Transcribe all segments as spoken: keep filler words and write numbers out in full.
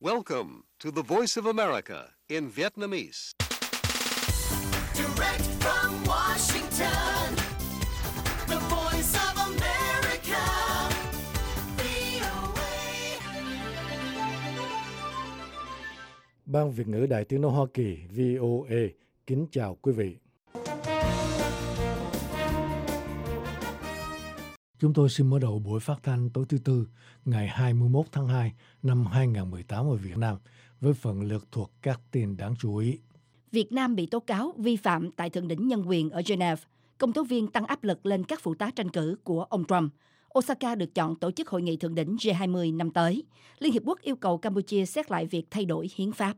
Welcome to the Voice of America in Vietnamese. Direct from Washington, the Voice of America, vê o a. Ban Việt ngữ Đài Tiếng nói Hoa Kỳ vê o a kính chào quý vị. Chúng tôi xin mở đầu buổi phát thanh tối thứ Tư, ngày hai mươi mốt tháng hai năm hai nghìn không trăm mười tám ở Việt Nam, với phần lược thuộc các tin đáng chú ý. Việt Nam bị tố cáo vi phạm tại Thượng đỉnh nhân quyền ở Geneva. Công tố viên tăng áp lực lên các phụ tá tranh cử của ông Trump. Osaka được chọn tổ chức hội nghị thượng đỉnh G hai mươi năm tới. Liên Hiệp Quốc yêu cầu Campuchia xét lại việc thay đổi hiến pháp.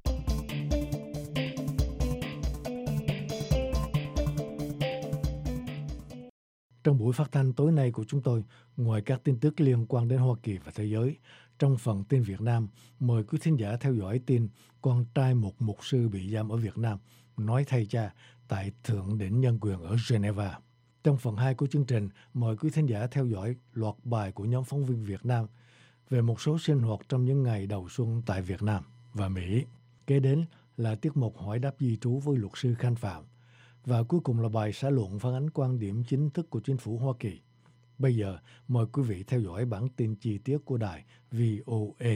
Trong buổi phát thanh tối nay của chúng tôi, ngoài các tin tức liên quan đến Hoa Kỳ và thế giới, trong phần tin Việt Nam, mời quý thính giả theo dõi tin con trai một mục sư bị giam ở Việt Nam nói thay cha tại Thượng đỉnh nhân quyền ở Geneva. Trong phần hai của chương trình, mời quý thính giả theo dõi loạt bài của nhóm phóng viên Việt Nam về một số sinh hoạt trong những ngày đầu xuân tại Việt Nam và Mỹ. Kế đến là tiết mục hỏi đáp di trú với luật sư Khanh Phạm. Và cuối cùng là bài xã luận phản ánh quan điểm chính thức của chính phủ Hoa Kỳ. Bây giờ, mời quý vị theo dõi bản tin chi tiết của đài vê o a.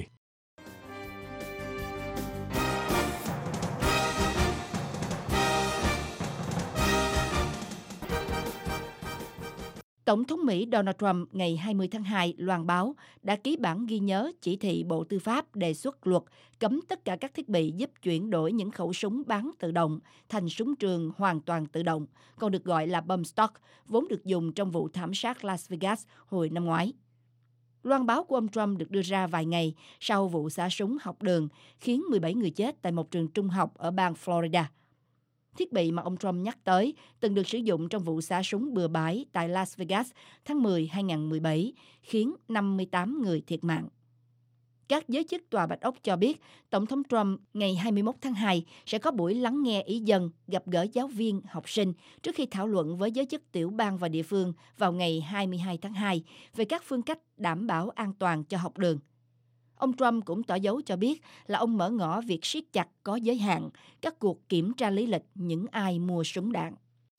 Tổng thống Mỹ Donald Trump ngày hai mươi tháng hai loan báo đã ký bản ghi nhớ chỉ thị Bộ Tư pháp đề xuất luật cấm tất cả các thiết bị giúp chuyển đổi những khẩu súng bắn tự động thành súng trường hoàn toàn tự động, còn được gọi là bump stock, vốn được dùng trong vụ thảm sát Las Vegas hồi năm ngoái. Loan báo của ông Trump được đưa ra vài ngày sau vụ xả súng học đường khiến mười bảy người chết tại một trường trung học ở bang Florida. Thiết bị mà ông Trump nhắc tới từng được sử dụng trong vụ xả súng bừa bãi tại Las Vegas tháng mười năm hai nghìn không trăm mười bảy, khiến năm mươi tám người thiệt mạng. Các giới chức Tòa Bạch Ốc cho biết Tổng thống Trump ngày hai mươi mốt tháng hai sẽ có buổi lắng nghe ý dân, gặp gỡ giáo viên, học sinh trước khi thảo luận với giới chức tiểu bang và địa phương vào ngày hai mươi hai tháng hai về các phương cách đảm bảo an toàn cho học đường. Ông Trump cũng tỏ dấu cho biết là ông mở ngỏ việc siết chặt có giới hạn các cuộc kiểm tra lý lịch những ai mua súng đạn.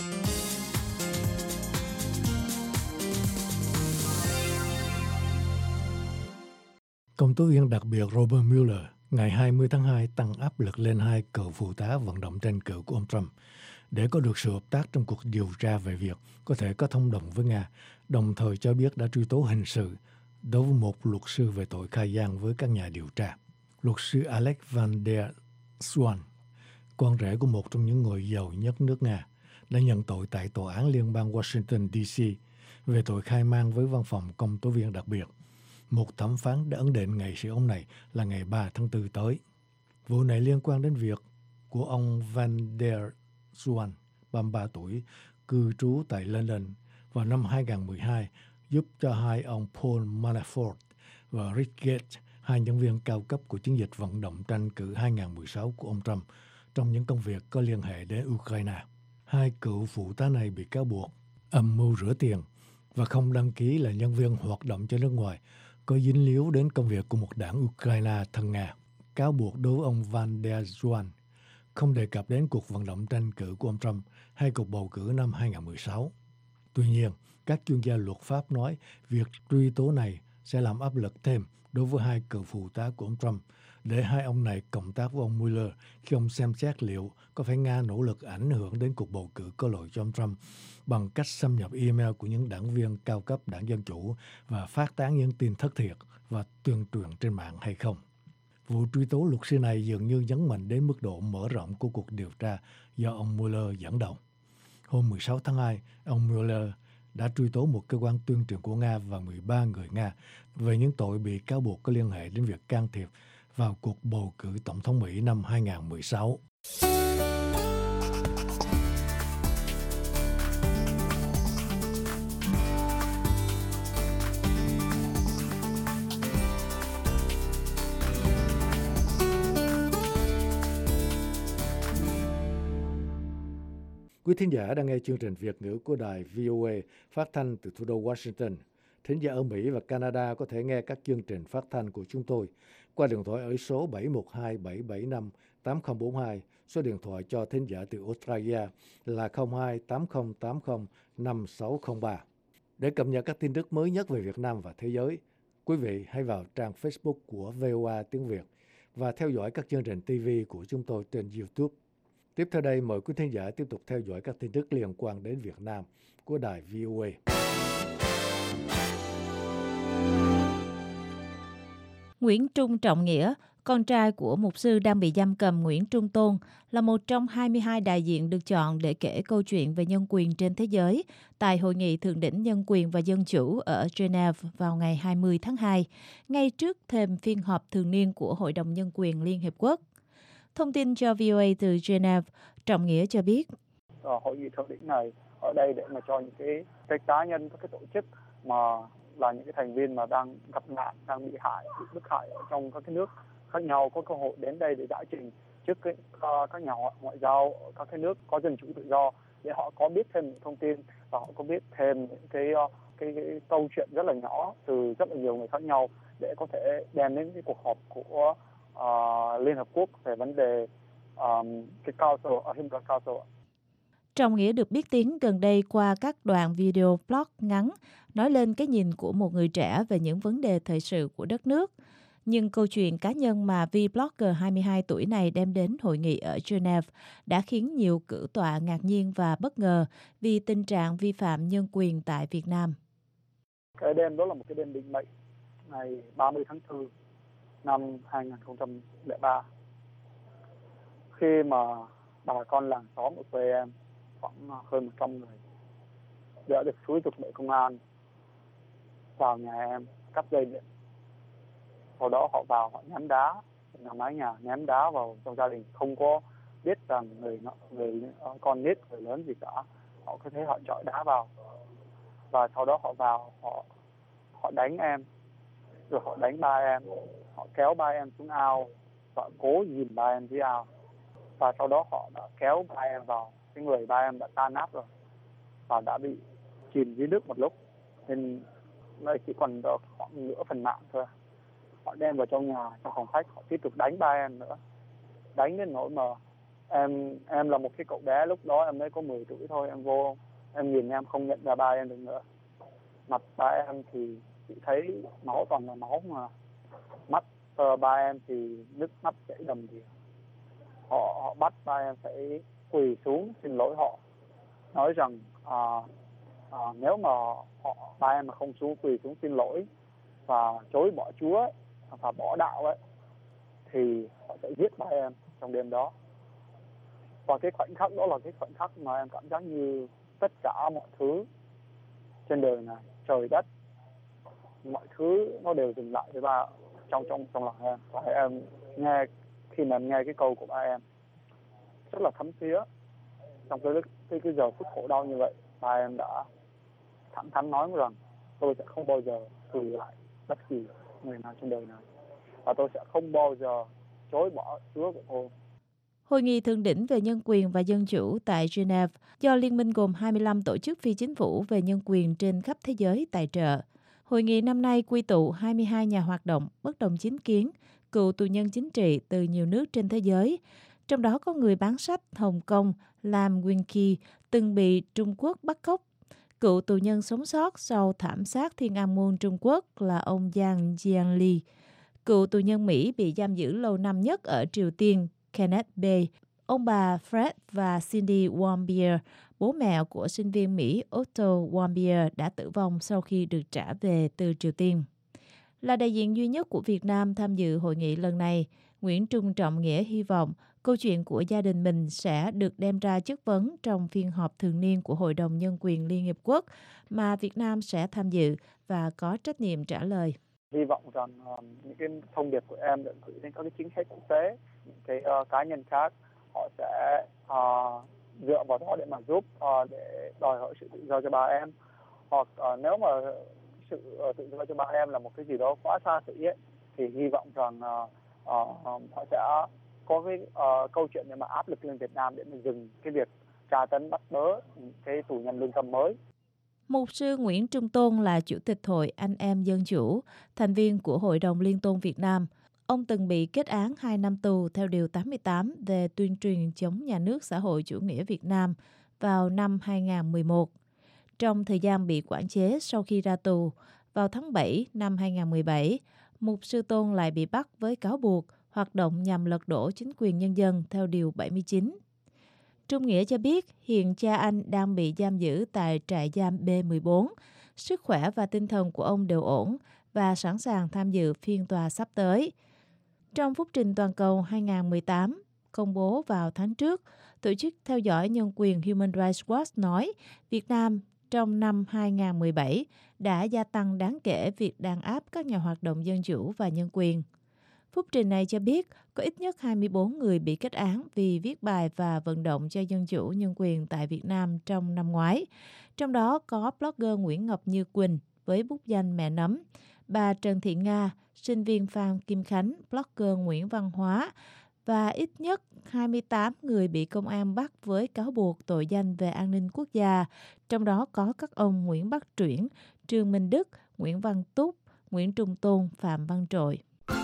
Công tố viên đặc biệt Robert Mueller ngày hai mươi tháng hai tăng áp lực lên hai cựu phụ tá vận động tranh cử của ông Trump để có được sự hợp tác trong cuộc điều tra về việc có thể có thông đồng với Nga, đồng thời cho biết đã truy tố hình sự đối với một luật sư về tội khai gian với các nhà điều tra. Luật sư Alex Van der Zwaan, con rể của một trong những người giàu nhất nước Nga, đã nhận tội tại Tòa án Liên bang Washington đê xê về tội khai man với văn phòng công tố viên đặc biệt. Một thẩm phán đã ấn định ngày xử ông này là ngày ba tháng tư tới. Vụ này liên quan đến việc của ông Van der Zwaan, ba mươi ba tuổi, cư trú tại London vào năm hai nghìn không trăm mười hai, giúp cho hai ông Paul Manafort và Rick Gates, hai nhân viên cao cấp của chiến dịch vận động tranh cử hai nghìn không trăm mười sáu của ông Trump, trong những công việc có liên hệ đến Ukraine. Hai cựu phụ tá này bị cáo buộc âm mưu rửa tiền và không đăng ký là nhân viên hoạt động cho nước ngoài, có dính líu đến công việc của một đảng Ukraine thân Nga. Cáo buộc đối với ông Van der Zwaan không đề cập đến cuộc vận động tranh cử của ông Trump hay cuộc bầu cử năm hai nghìn không trăm mười sáu. Tuy nhiên, các chuyên gia luật pháp nói việc truy tố này sẽ làm áp lực thêm đối với hai cựu phụ tá của ông Trump để hai ông này cộng tác với ông Mueller khi ông xem xét liệu có phải Nga nỗ lực ảnh hưởng đến cuộc bầu cử có lợi cho ông Trump bằng cách xâm nhập email của những đảng viên cao cấp đảng Dân Chủ và phát tán những tin thất thiệt và tuyên truyền trên mạng hay không. Vụ truy tố luật sư này dường như nhấn mạnh đến mức độ mở rộng của cuộc điều tra do ông Mueller dẫn đầu. Hôm mười sáu tháng hai, ông Mueller đã truy tố một cơ quan tuyên truyền của Nga và mười ba người Nga về những tội bị cáo buộc có liên hệ đến việc can thiệp vào cuộc bầu cử tổng thống Mỹ năm hai nghìn không trăm mười sáu. Quý thính giả đang nghe chương trình Việt ngữ của đài vê o a phát thanh từ thủ đô Washington. Thính giả ở Mỹ và Canada có thể nghe các chương trình phát thanh của chúng tôi qua điện thoại ở số bảy một hai bảy bảy năm tám không bốn hai. Số điện thoại cho thính giả từ Australia là không hai tám không tám không năm sáu không ba. Để cập nhật các tin tức mới nhất về Việt Nam và thế giới, quý vị hãy vào trang Facebook của vê o a tiếng Việt và theo dõi các chương trình ti vi của chúng tôi trên YouTube. Tiếp theo đây, mời quý thính giả tiếp tục theo dõi các tin tức liên quan đến Việt Nam của đài vê o a. Nguyễn Trung Trọng Nghĩa, con trai của mục sư đang bị giam cầm Nguyễn Trung Tôn, là một trong hai mươi hai đại diện được chọn để kể câu chuyện về nhân quyền trên thế giới tại Hội nghị Thượng đỉnh Nhân quyền và Dân chủ ở Geneva vào ngày hai mươi tháng hai, ngay trước thềm phiên họp thường niên của Hội đồng Nhân quyền Liên Hiệp Quốc. Thông tin cho vê o a từ Geneva, Trọng Nghĩa cho biết. Hội nghị thượng đỉnh này ở đây để mà cho những cái, cái cá nhân, các cái tổ chức mà là những cái thành viên mà đang gặp nạn, đang bị hại, bị bức hại ở trong các cái nước khác nhau có cơ hội đến đây để giải trình trước cái, uh, các nhà ngoại giao ở các cái nước có dân chủ tự do, để họ có biết thêm những thông tin và họ có biết thêm những cái, uh, cái, cái câu chuyện rất là nhỏ từ rất là nhiều người khác nhau, để có thể đem đến cái cuộc họp của uh, Liên Hợp Quốc về vấn đề um, cái Council, uh, Human Rights Council. Trọng Nghĩa được biết tiếng gần đây qua các đoạn video blog ngắn nói lên cái nhìn của một người trẻ về những vấn đề thời sự của đất nước. Nhưng câu chuyện cá nhân mà vlogger hai mươi hai tuổi này đem đến hội nghị ở Geneva đã khiến nhiều cử tọa ngạc nhiên và bất ngờ vì tình trạng vi phạm nhân quyền tại Việt Nam. Cái đêm đó là một cái đêm định mệnh, ngày ba mươi tháng tư năm hai nghìn không trăm lẻ ba. Khi mà bà con làng xóm ở quê em, khoảng hơn một trăm người, đã được xúi giục bởi công an vào nhà em cắt dây điện. Sau đó họ vào, họ ném đá, nhà mái nhà ném đá vào trong gia đình, không có biết rằng người người con nít, người lớn gì cả. Họ cứ thế họ chọi đá vào, và sau đó họ vào, họ họ đánh em, rồi họ đánh ba em, họ kéo ba em xuống ao và cố dìm ba em dưới ao, và sau đó họ đã kéo ba em vào, cái người ba em đã tan nát rồi và đã bị chìm dưới nước một lúc, nên đây chỉ còn khoảng nửa phần mạng thôi. Họ đem vào trong nhà, trong phòng khách, họ tiếp tục đánh ba em nữa, đánh đến nỗi mà em em là một cái cậu bé, lúc đó em mới có mười tuổi thôi, em vô em nhìn em không nhận ra ba em được nữa. Mặt ba em thì chỉ thấy máu, toàn là máu, mà mắt uh, ba em thì nước mắt chảy đầm đìa. Họ họ bắt ba em phải quỳ xuống xin lỗi họ, nói rằng à, à, nếu mà họ ba em mà không xuống quỳ xuống xin lỗi và chối bỏ Chúa ấy, và bỏ đạo ấy, thì họ sẽ giết ba em trong đêm đó. Và cái khoảnh khắc đó là cái khoảnh khắc mà em cảm giác như tất cả mọi thứ trên đời này, trời đất, mọi thứ nó đều dừng lại với ba trong trong trong lòng em. Và em nghe, khi mà em nghe cái câu của ba em rất là thấm thía trong cái cái, cái giờ phút khổ đau như vậy, ba em đã thẳng thắn nói rằng tôi sẽ không bao giờ thử lại bất kỳ người nào trên đời này, và tôi sẽ không bao giờ chối bỏ Chúa của tôi. Hội nghị thượng đỉnh về nhân quyền và dân chủ tại Geneva do Liên minh gồm hai mươi lăm tổ chức phi chính phủ về nhân quyền trên khắp thế giới tài trợ. Hội nghị năm nay quy tụ hai mươi hai nhà hoạt động bất đồng chính kiến, cựu tù nhân chính trị từ nhiều nước trên thế giới. Trong đó có người bán sách Hồng Kông Lam Wing từng bị Trung Quốc bắt cóc. Cựu tù nhân sống sót sau thảm sát Thiên An Môn Trung Quốc là ông Yang Jianli. Cựu tù nhân Mỹ bị giam giữ lâu năm nhất ở Triều Tiên Kenneth Bae. Ông bà Fred và Cindy Warmbier, bố mẹ của sinh viên Mỹ Otto Warmbier, đã tử vong sau khi được trả về từ Triều Tiên. Là đại diện duy nhất của Việt Nam tham dự hội nghị lần này, Nguyễn Trung Trọng Nghĩa hy vọng câu chuyện của gia đình mình sẽ được đem ra chất vấn trong phiên họp thường niên của Hội đồng Nhân quyền Liên Hiệp Quốc mà Việt Nam sẽ tham dự và có trách nhiệm trả lời. Hy vọng rằng uh, những cái thông điệp của em được gửi đến các cái chính sách quốc tế, những cái uh, cá nhân khác, họ sẽ uh, dựa vào đó để mà giúp uh, để đòi hỏi sự tự do cho ba em. Hoặc uh, nếu mà sự uh, tự do cho ba em là một cái gì đó quá xa xỉ ấy, thì hy vọng rằng uh, uh, họ sẽ có cái uh, câu chuyện để mà áp lực lên Việt Nam để mà dừng cái việc tra tấn bắt bớ cái tù nhân lương tâm mới. Mục sư Nguyễn Trung Tôn là Chủ tịch Hội Anh em Dân Chủ, thành viên của Hội đồng Liên tôn Việt Nam. Ông từng bị kết án hai năm tù theo Điều tám mươi tám về tuyên truyền chống nhà nước xã hội chủ nghĩa Việt Nam vào năm hai nghìn không trăm mười một. Trong thời gian bị quản chế sau khi ra tù, vào tháng bảy năm hai nghìn không trăm mười bảy, Mục sư Tôn lại bị bắt với cáo buộc hoạt động nhằm lật đổ chính quyền nhân dân theo Điều bảy mươi chín. Trung Nghĩa cho biết hiện cha anh đang bị giam giữ tại trại giam B mười bốn. Sức khỏe và tinh thần của ông đều ổn và sẵn sàng tham dự phiên tòa sắp tới. Trong phúc trình toàn cầu hai nghìn không trăm mười tám, công bố vào tháng trước, tổ chức theo dõi nhân quyền Human Rights Watch nói Việt Nam trong năm hai nghìn không trăm mười bảy đã gia tăng đáng kể việc đàn áp các nhà hoạt động dân chủ và nhân quyền. Phúc trình này cho biết có ít nhất hai mươi bốn người bị kết án vì viết bài và vận động cho dân chủ nhân quyền tại Việt Nam trong năm ngoái. Trong đó có blogger Nguyễn Ngọc Như Quỳnh với bút danh Mẹ Nấm, bà Trần Thị Nga, sinh viên Phan Kim Khánh, blogger Nguyễn Văn Hóa và ít nhất hai mươi tám người bị công an bắt với cáo buộc tội danh về an ninh quốc gia. Trong đó có các ông Nguyễn Bắc Truyển, Trương Minh Đức, Nguyễn Văn Túc, Nguyễn Trung Tôn, Phạm Văn Trội.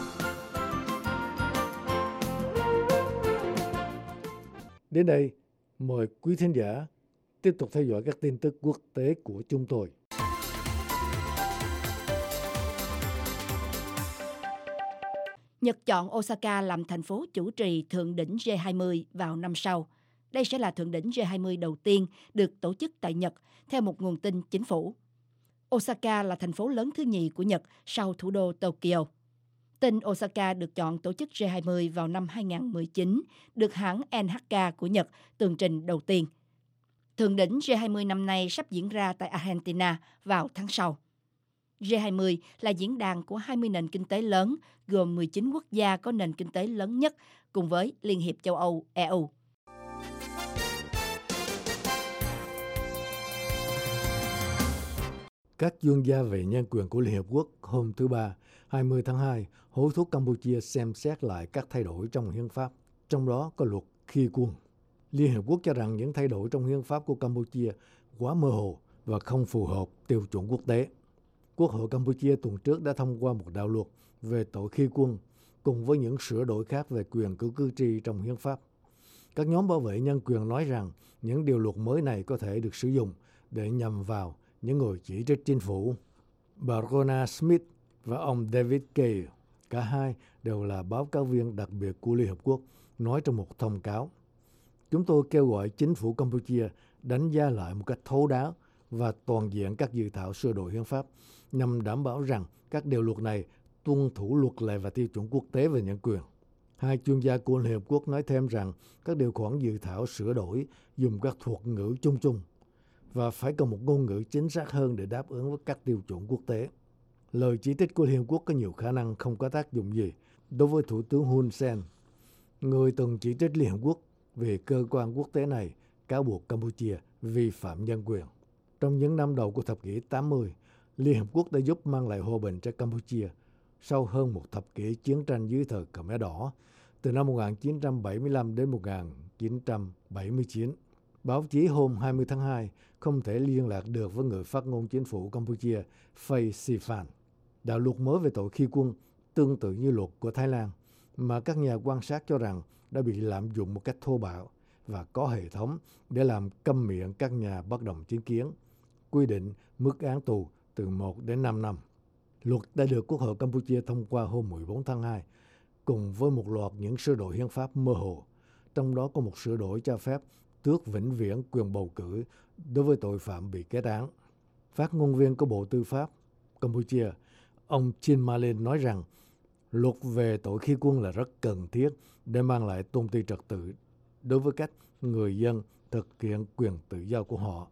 Đến đây, mời quý thính giả tiếp tục theo dõi các tin tức quốc tế của chúng tôi. Nhật chọn Osaka làm thành phố chủ trì thượng đỉnh G hai mươi vào năm sau. Đây sẽ là thượng đỉnh G hai mươi đầu tiên được tổ chức tại Nhật, theo một nguồn tin chính phủ. Osaka là thành phố lớn thứ nhì của Nhật sau thủ đô Tokyo. Tin Osaka được chọn tổ chức G hai mươi vào năm hai nghìn không trăm mười chín, được hãng en hát ca của Nhật tường trình đầu tiên. Thượng đỉnh G hai mươi năm nay sắp diễn ra tại Argentina vào tháng sau. G hai mươi là diễn đàn của hai mươi nền kinh tế lớn, gồm mười chín quốc gia có nền kinh tế lớn nhất, cùng với Liên hiệp châu Âu E U. Các chuyên gia về nhân quyền của Liên Hợp Quốc hôm thứ Ba, hai mươi tháng hai, hối thúc Campuchia xem xét lại các thay đổi trong hiến pháp, trong đó có luật khi quân. Liên Hợp Quốc cho rằng những thay đổi trong hiến pháp của Campuchia quá mơ hồ và không phù hợp tiêu chuẩn quốc tế. Quốc hội Campuchia tuần trước đã thông qua một đạo luật về tội khi quân, cùng với những sửa đổi khác về quyền của cử tri trong hiến pháp. Các nhóm bảo vệ nhân quyền nói rằng những điều luật mới này có thể được sử dụng để nhằm vào những người chỉ trích chính phủ. Bà Rona Smith và ông David Kay, cả hai đều là báo cáo viên đặc biệt của Liên Hợp Quốc, nói trong một thông cáo: Chúng tôi kêu gọi chính phủ Campuchia đánh giá lại một cách thấu đáo và toàn diện các dự thảo sửa đổi hiến pháp, nhằm đảm bảo rằng các điều luật này tuân thủ luật lệ và tiêu chuẩn quốc tế về nhân quyền. Hai chuyên gia của Liên Hợp Quốc nói thêm rằng các điều khoản dự thảo sửa đổi dùng các thuật ngữ chung chung và phải có một ngôn ngữ chính xác hơn để đáp ứng với các tiêu chuẩn quốc tế. Lời chỉ trích của Liên Hợp Quốc có nhiều khả năng không có tác dụng gì đối với Thủ tướng Hun Sen, người từng chỉ trích Liên Hợp Quốc về cơ quan quốc tế này cáo buộc Campuchia vi phạm nhân quyền. Trong những năm đầu của thập kỷ tám mươi, Liên Hợp Quốc đã giúp mang lại hòa bình cho Campuchia sau hơn một thập kỷ chiến tranh dưới thời Khmer Đỏ, từ năm một nghìn chín trăm bảy mươi lăm đến một nghìn chín trăm bảy mươi chín. Báo chí hôm hai mươi tháng hai không thể liên lạc được với người phát ngôn chính phủ Campuchia Phay Siphan. Đạo luật mới về tội khi quân tương tự như luật của Thái Lan, mà các nhà quan sát cho rằng đã bị lạm dụng một cách thô bạo và có hệ thống để làm câm miệng các nhà bất đồng chính kiến, quy định mức án tù từ một đến năm năm. Luật đã được Quốc hội Campuchia thông qua hôm mười bốn tháng hai, cùng với một loạt những sửa đổi hiến pháp mơ hồ. Trong đó có một sửa đổi cho phép tước vĩnh viễn quyền bầu cử đối với tội phạm bị kết án. Phát ngôn viên của Bộ Tư pháp Campuchia, ông Chin Malin nói rằng luật về tội khi quân là rất cần thiết để mang lại tôn ti trật tự đối với cách người dân thực hiện quyền tự do của họ.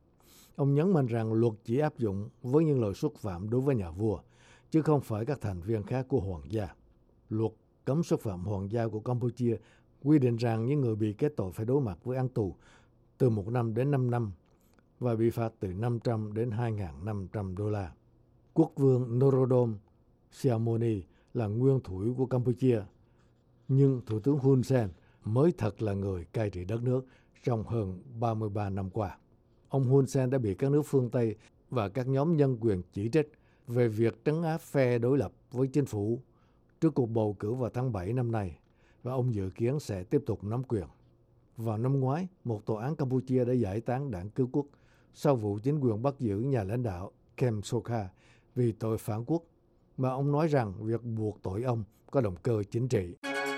Ông nhấn mạnh rằng luật chỉ áp dụng với những lời xúc phạm đối với nhà vua, chứ không phải các thành viên khác của hoàng gia. Luật cấm xúc phạm hoàng gia của Campuchia quy định rằng những người bị kết tội phải đối mặt với án tù từ một năm đến năm năm và bị phạt từ năm trăm đến hai nghìn năm trăm đô la. Quốc vương Norodom Sihamoni là nguyên thủ của Campuchia, nhưng Thủ tướng Hun Sen mới thật là người cai trị đất nước trong hơn ba mươi ba năm qua. ông Hun Sen đã bị các nước phương Tây và các nhóm nhân quyền chỉ trích về việc trấn áp phe đối lập với chính phủ trước cuộc bầu cử vào tháng bảy năm nay, và ông dự kiến sẽ tiếp tục nắm quyền. Vào năm ngoái, một tòa án Campuchia đã giải tán đảng cứu quốc sau vụ chính quyền bắt giữ nhà lãnh đạo Kem Sokha vì tội phản quốc, mà ông nói rằng việc buộc tội ông có động cơ chính trị.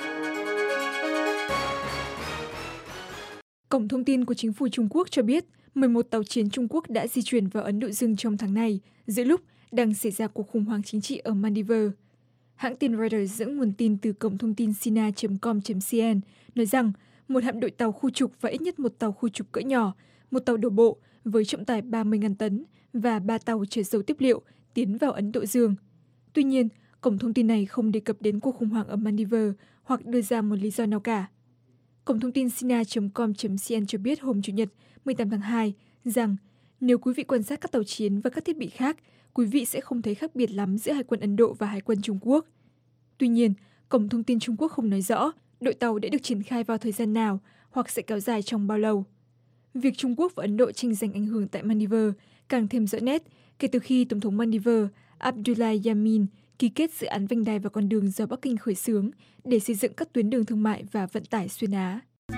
Cổng thông tin của chính phủ Trung Quốc cho biết mười một tàu chiến Trung Quốc đã di chuyển vào Ấn Độ Dương trong tháng này, giữa lúc đang xảy ra cuộc khủng hoảng chính trị ở Maldives. Hãng tin Reuters dẫn nguồn tin từ cổng thông tin sina chấm com chấm cn nói rằng một hạm đội tàu khu trục và ít nhất một tàu khu trục cỡ nhỏ, một tàu đổ bộ với trọng tải ba mươi nghìn tấn và ba tàu chở dầu tiếp liệu tiến vào Ấn Độ Dương. Tuy nhiên, cổng thông tin này không đề cập đến cuộc khủng hoảng ở Maldives hoặc đưa ra một lý do nào cả. Cổng thông tin sina chấm com chấm cn cho biết hôm Chủ nhật mười tám tháng hai rằng nếu quý vị quan sát các tàu chiến và các thiết bị khác, quý vị sẽ không thấy khác biệt lắm giữa Hải quân Ấn Độ và Hải quân Trung Quốc. Tuy nhiên, cổng thông tin Trung Quốc không nói rõ đội tàu đã được triển khai vào thời gian nào hoặc sẽ kéo dài trong bao lâu. Việc Trung Quốc và Ấn Độ tranh giành ảnh hưởng tại Maldives càng thêm rõ nét kể từ khi Tổng thống Maldives Abdullah Yamin ký kết dự án vành đai và con đường do Bắc Kinh khởi xướng để xây dựng các tuyến đường thương mại và vận tải xuyên Á.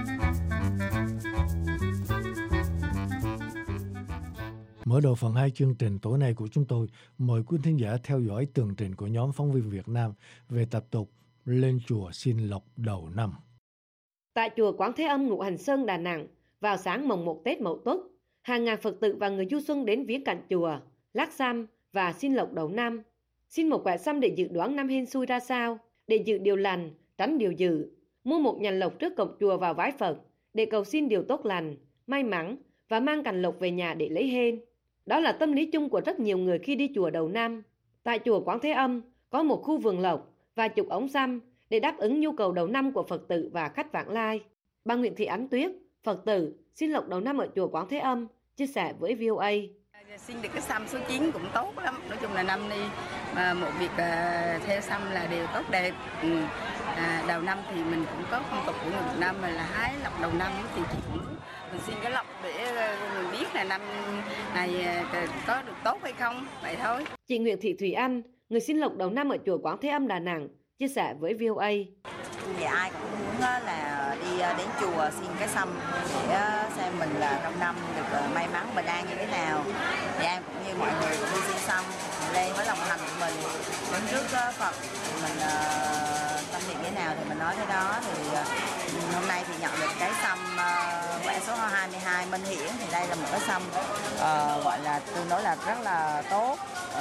Mở đầu phần hai chương trình tối nay của chúng tôi, mời quý thính giả theo dõi tường trình của nhóm phóng viên Việt Nam về tập tục lên chùa xin lộc đầu năm. Tại chùa Quán Thế Âm Ngũ Hành Sơn, Đà Nẵng, vào sáng mồng một Tết Mậu Tuất, hàng ngàn Phật tử và người du xuân đến viếng cạnh chùa, lắc xăm và xin lộc đầu năm. Xin một quẻ xăm để dự đoán năm hên xui ra sao, để dự điều lành, tránh điều dữ. Mua một nhành lộc trước cổng chùa vào vái Phật để cầu xin điều tốt lành, may mắn và mang cành lộc về nhà để lấy hên. Đó là tâm lý chung của rất nhiều người khi đi chùa đầu năm. Tại chùa Quán Thế Âm có một khu vườn lộc và chục ống xăm để đáp ứng nhu cầu đầu năm của Phật tử và khách vãng lai. Bà Nguyễn Thị Ánh Tuyết, Phật tử xin lộc đầu năm ở chùa Quán Thế Âm, chia sẻ với vê o a. Xin được cái xăm số chín cũng tốt lắm. Nói chung là năm nay mà một việc uh, theo xăm là đều tốt đẹp. Ừ. À, đầu năm thì mình cũng có phong tục của người Việt Nam mà là hái lộc đầu năm thì chị cũng mình xin cái lộc để mình biết là năm này có được tốt hay không, vậy thôi. Chị Nguyễn Thị Thùy Anh, người xin lộc đầu năm ở chùa Quán Thế Âm Đà Nẵng, chia sẻ với vê o a. Thì ai cũng muốn là đi đến chùa xin cái xăm để xem mình là trong năm được may mắn bình an như thế nào. Thì em cũng như mọi người cũng đi xin xăm lên với lòng thành của mình đứng trước Phật, thì mình uh, tâm niệm thế nào thì mình nói thế đó. Thì uh, hôm nay thì nhận được cái xăm uh, quẻ số hai mươi hai Minh Hiển, thì đây là một cái xăm uh, gọi là tương đối là rất là tốt,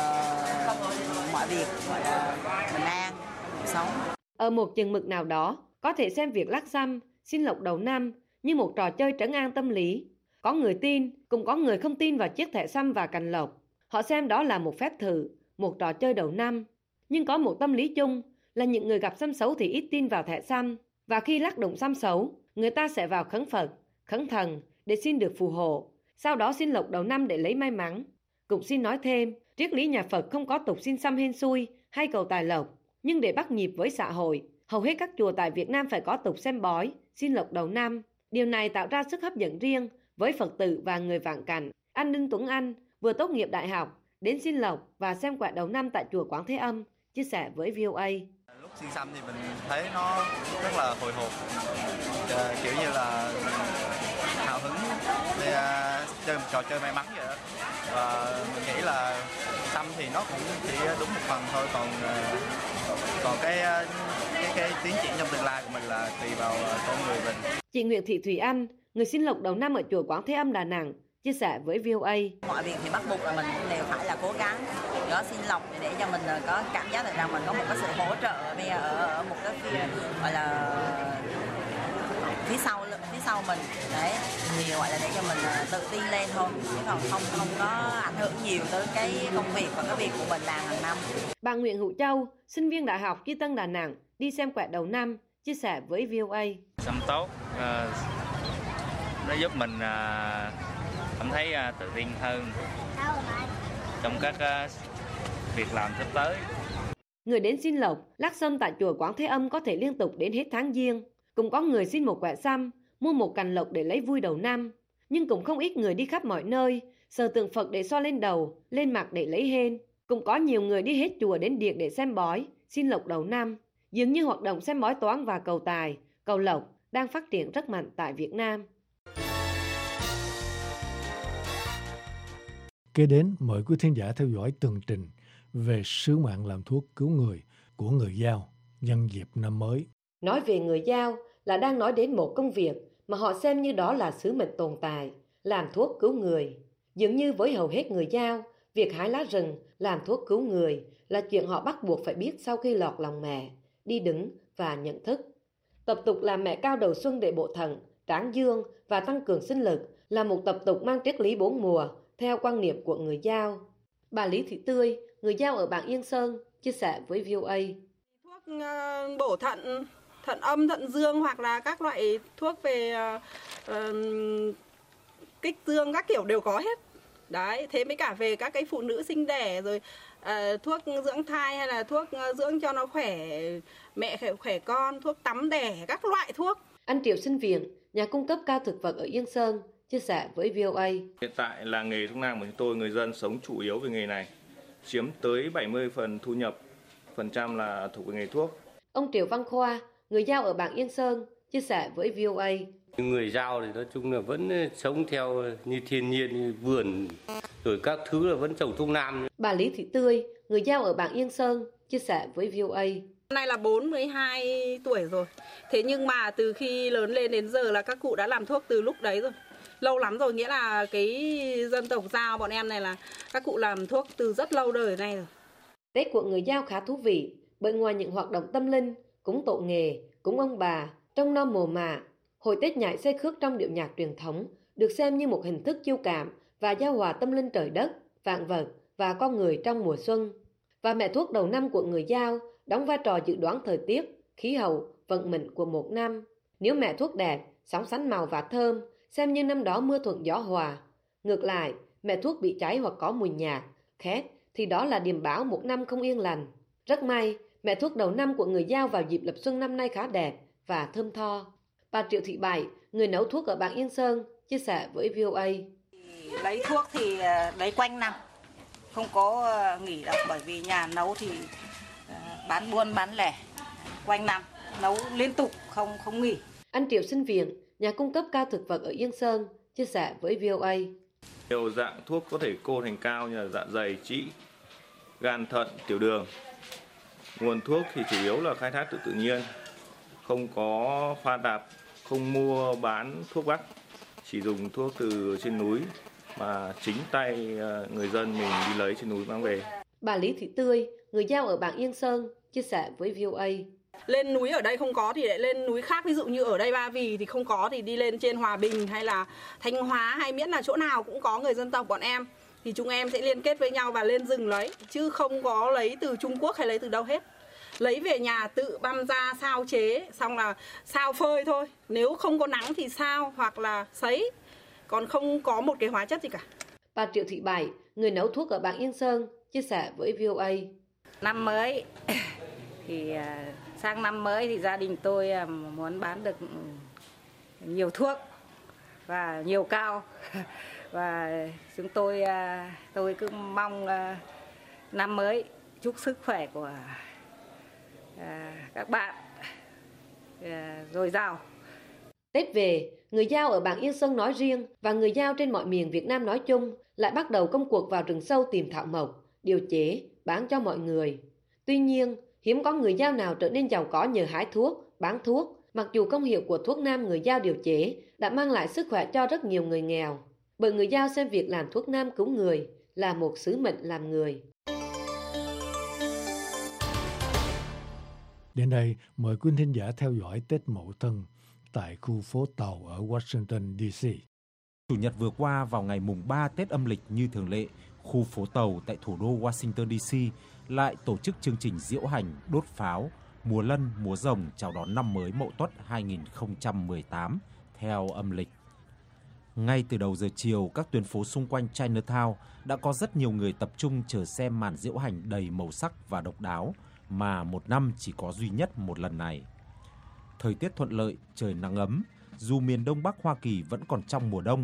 uh, mọi việc gọi là bình an cuộc sống. Ở một chừng mực nào đó, có thể xem việc lắc xăm, xin lộc đầu năm như một trò chơi trấn an tâm lý. Có người tin, cũng có người không tin vào chiếc thẻ xăm và cành lộc. Họ xem đó là một phép thử, một trò chơi đầu năm. Nhưng có một tâm lý chung là những người gặp xăm xấu thì ít tin vào thẻ xăm. Và khi lắc đụng xăm xấu, người ta sẽ vào khấn Phật, khấn thần để xin được phù hộ. Sau đó xin lộc đầu năm để lấy may mắn. Cũng xin nói thêm, triết lý nhà Phật không có tục xin xăm hên xui hay cầu tài lộc. Nhưng để bắt nhịp với xã hội, hầu hết các chùa tại Việt Nam phải có tục xem bói, xin lộc đầu năm. Điều này tạo ra sức hấp dẫn riêng với Phật tử và người vãng cảnh. Anh Đinh Tuấn Anh vừa tốt nghiệp đại học, đến xin lộc và xem quẻ đầu năm tại chùa Quán Thế Âm, chia sẻ với vê o a. Lúc xin xăm thì mình thấy nó rất là hồi hộp, à, kiểu như là hào hứng để uh, chơi một trò chơi may mắn vậy đó. Và mình nghĩ là xăm thì nó cũng chỉ đúng một phần thôi, còn uh, còn cái, uh, cái cái tiến triển trong tương lai của mình là tùy vào uh, con người mình. Chị Nguyễn Thị Thùy Anh, người xin lộc đầu năm ở chùa Quán Thế Âm Đà Nẵng, chia sẻ với vê o a. Mọi việc thì bắt buộc là mình đều phải là cố gắng đó, xin lộc để cho mình có cảm giác được rằng mình có một cái sự hỗ trợ bây giờ ở, ở một cái phía gọi là phía sau phía sau mình đấy, thì gọi là để cho mình tự tin lên thôi, chứ còn không không có ảnh hưởng nhiều tới cái công việc và cái việc của mình làm hàng năm. Bà Nguyễn Hữu Châu, sinh viên Đại học Chi Tân Đà Nẵng, đi xem quẻ đầu năm, chia sẻ với vê o a. Xăm tốt, uh, nó giúp mình uh, cảm thấy uh, tự tin hơn trong các uh, việc làm sắp tới. Người đến xin lộc, lắc xăm tại chùa Quán Thế Âm có thể liên tục đến hết tháng Giêng. Cũng có người xin một quẻ xăm, mua một cành lộc để lấy vui đầu năm. nhưng cũng không ít người đi khắp mọi nơi, sờ tượng Phật để xoa lên đầu, lên mặt để lấy hên. Cũng có nhiều người đi hết chùa đến điện để xem bói, xin lộc đầu năm. Dường như hoạt động xem bói toán và cầu tài, cầu lộc đang phát triển rất mạnh tại Việt Nam. Kế đến, mời quý thính giả theo dõi tường trình về sứ mạng làm thuốc cứu người của người Dao nhân dịp năm mới. Nói về người Dao là đang nói đến một công việc mà họ xem như đó là sứ mệnh tồn tại, làm thuốc cứu người. Dường như với hầu hết người Dao, việc hái lá rừng, làm thuốc cứu người là chuyện họ bắt buộc phải biết sau khi lọt lòng mẹ, đi đứng và nhận thức. Tập tục làm mẹ cao đầu xuân để bổ thận, tráng dương và tăng cường sinh lực là một tập tục mang triết lý bốn mùa theo quan niệm của người Dao. Bà Lý Thị Tươi, người Dao ở Bảng Yên Sơn, chia sẻ với vê o a. Thuốc uh, bổ thận, thận âm, thận dương hoặc là các loại thuốc về uh, uh, kích dương các kiểu đều có hết. Đấy, thế mới cả về các cái phụ nữ sinh đẻ rồi uh, thuốc dưỡng thai hay là thuốc uh, dưỡng cho nó khỏe mẹ khỏe, khỏe con, thuốc tắm đẻ, các loại thuốc. Anh Triệu Sinh Viện, nhà cung cấp cao thực vật ở Yên Sơn, chia sẻ với vê o a. Hiện tại là nghề thuốc nam của chúng tôi, người dân sống chủ yếu về nghề này, chiếm tới bảy mươi phần thu nhập, phần trăm là thuộc về nghề thuốc. Ông Triệu Văn Khoa, người Dao ở Bảng Yên Sơn, chia sẻ với vê o a. Người Dao thì nói chung là vẫn sống theo như thiên nhiên, như vườn, rồi các thứ là vẫn trồng thuốc nam. Bà Lý Thị Tươi, người Dao ở Bảng Yên Sơn, chia sẻ với vê o a. Nay là bốn mươi hai tuổi rồi, thế nhưng mà từ khi lớn lên đến giờ là các cụ đã làm thuốc từ lúc đấy rồi. Lâu lắm rồi, nghĩa là cái dân tộc Dao bọn em này là các cụ làm thuốc từ rất lâu đời này rồi. Tết của người Dao khá thú vị, bởi ngoài những hoạt động tâm linh, cúng tổ nghề, cúng ông bà, trong năm mồ mả, hội Tết nhảy xe khước trong điệu nhạc truyền thống được xem như một hình thức chiêu cảm và giao hòa tâm linh trời đất, vạn vật và con người trong mùa xuân. Và mẹ thuốc đầu năm của người Dao đóng vai trò dự đoán thời tiết, khí hậu, vận mệnh của một năm. Nếu mẹ thuốc đẹp, sóng sánh màu và thơm, xem như năm đó mưa thuận gió hòa. Ngược lại, mẹ thuốc bị cháy hoặc có mùi nhạt, khét, thì đó là điềm báo một năm không yên lành. Rất may, mẹ thuốc đầu năm của người Dao vào dịp lập xuân năm nay khá đẹp và thơm tho. Bà Triệu Thị Bảy, người nấu thuốc ở Bảng Yên Sơn, chia sẻ với vê o a. Lấy thuốc thì lấy quanh năm, không có nghỉ đâu, bởi vì nhà nấu thì bán buôn bán lẻ quanh năm, nấu liên tục không không nghỉ. Anh Triệu Sinh Viện, nhà cung cấp cao thực vật ở Yên Sơn, chia sẻ với vê o a. Nhiều dạng thuốc có thể cô thành cao như là dạ dày, trĩ, gan, thận, tiểu đường. Nguồn thuốc thì chủ yếu là khai thác từ tự nhiên, không có pha tạp, không mua bán thuốc bắc, chỉ dùng thuốc từ trên núi mà chính tay người dân mình đi lấy trên núi mang về. Bà Lý Thị Tươi, người Dao ở Bảng Yên Sơn, chia sẻ với vê o a. Lên núi ở đây không có thì lại lên núi khác, ví dụ như ở đây Ba Vì thì không có thì đi lên trên Hòa Bình hay là Thanh Hóa, hay miễn là chỗ nào cũng có người dân tộc bọn em thì chúng em sẽ liên kết với nhau và lên rừng lấy, chứ không có lấy từ Trung Quốc hay lấy từ đâu hết. Lấy về nhà tự băm ra sao chế, xong là sao phơi thôi. Nếu không có nắng thì sao hoặc là sấy, còn không có một cái hóa chất gì cả. Bà Triệu Thị Bảy, người nấu thuốc ở Bảng Yên Sơn, chia sẻ với vê o a. Năm mới thì sang năm mới thì gia đình tôi muốn bán được nhiều thuốc và nhiều cao, và chúng tôi tôi cứ mong năm mới chúc sức khỏe của các bạn dồi dào. Tết về, người Dao ở Bảng Yên Sơn nói riêng và người Dao trên mọi miền Việt Nam nói chung lại bắt đầu công cuộc vào rừng sâu tìm thảo mộc, điều chế, bán cho mọi người. Tuy nhiên, hiếm có người Dao nào trở nên giàu có nhờ hái thuốc, bán thuốc, mặc dù công hiệu của thuốc nam người Dao điều chế đã mang lại sức khỏe cho rất nhiều người nghèo. Bởi người Dao xem việc làm thuốc nam cứu người là một sứ mệnh làm người. Đến đây, mời quý thính giả theo dõi Tết Mậu Thân tại khu phố Tàu ở Washington, đê xê. Chủ nhật vừa qua vào ngày mùng ba Tết âm lịch như thường lệ, khu phố Tàu tại thủ đô Washington, đê xê lại tổ chức chương trình diễu hành, đốt pháo, múa lân, múa rồng chào đón năm mới Mậu Tuất hai nghìn không trăm mười tám theo âm lịch. Ngay từ đầu giờ chiều, các tuyến phố xung quanh Chinatown đã có rất nhiều người tập trung chờ xem màn diễu hành đầy màu sắc và độc đáo mà một năm chỉ có duy nhất một lần này. Thời tiết thuận lợi, trời nắng ấm, dù miền Đông Bắc Hoa Kỳ vẫn còn trong mùa đông,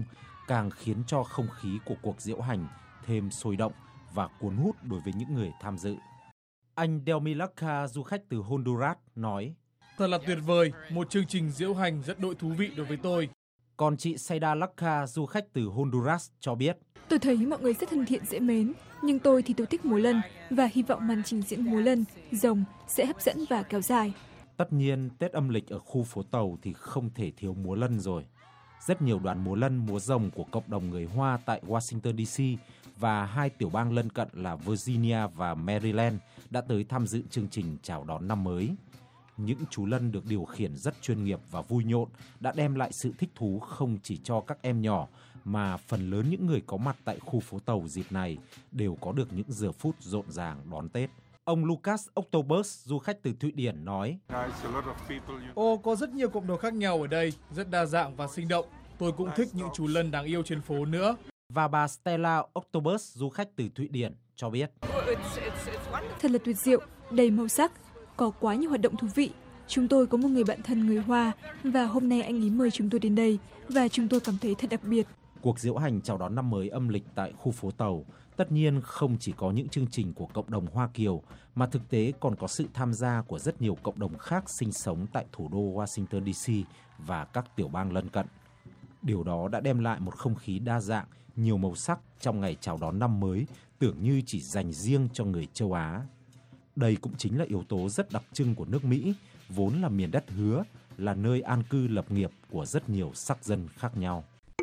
càng khiến cho không khí của cuộc diễu hành thêm sôi động và cuốn hút đối với những người tham dự. Anh Delmilaka, du khách từ Honduras, nói: Thật là tuyệt vời, một chương trình diễu hành rất đội thú vị đối với tôi. Còn chị Saida Laka, du khách từ Honduras, cho biết: Tôi thấy mọi người rất thân thiện, dễ mến, nhưng tôi thì tôi thích múa lân và hy vọng màn trình diễn múa lân, rồng sẽ hấp dẫn và kéo dài. Tất nhiên, Tết âm lịch ở khu phố Tàu thì không thể thiếu múa lân rồi. Rất nhiều đoàn múa lân, múa rồng của cộng đồng người Hoa tại Washington đê xê và hai tiểu bang lân cận là Virginia và Maryland đã tới tham dự chương trình chào đón năm mới. Những chú lân được điều khiển rất chuyên nghiệp và vui nhộn đã đem lại sự thích thú không chỉ cho các em nhỏ, mà phần lớn những người có mặt tại khu phố Tàu dịp này đều có được những giờ phút rộn ràng đón Tết. Ông Lucas Octobus, du khách từ Thụy Điển, nói: Ồ, có rất nhiều cộng đồng khác nhau ở đây, rất đa dạng và sinh động. Tôi cũng thích những chú lân đáng yêu trên phố nữa. Và bà Stella Octobus, du khách từ Thụy Điển, cho biết: Thật là tuyệt diệu, đầy màu sắc, có quá nhiều hoạt động thú vị. Chúng tôi có một người bạn thân người Hoa và hôm nay anh ấy mời chúng tôi đến đây và chúng tôi cảm thấy thật đặc biệt. Cuộc diễu hành chào đón năm mới âm lịch tại khu phố Tàu tất nhiên không chỉ có những chương trình của cộng đồng Hoa Kiều, mà thực tế còn có sự tham gia của rất nhiều cộng đồng khác sinh sống tại thủ đô Washington đê xê và các tiểu bang lân cận. Điều đó đã đem lại một không khí đa dạng, nhiều màu sắc trong ngày chào đón năm mới, tưởng như chỉ dành riêng cho người châu Á. Đây cũng chính là yếu tố rất đặc trưng của nước Mỹ, vốn là miền đất hứa, là nơi an cư lập nghiệp của rất nhiều sắc dân khác nhau.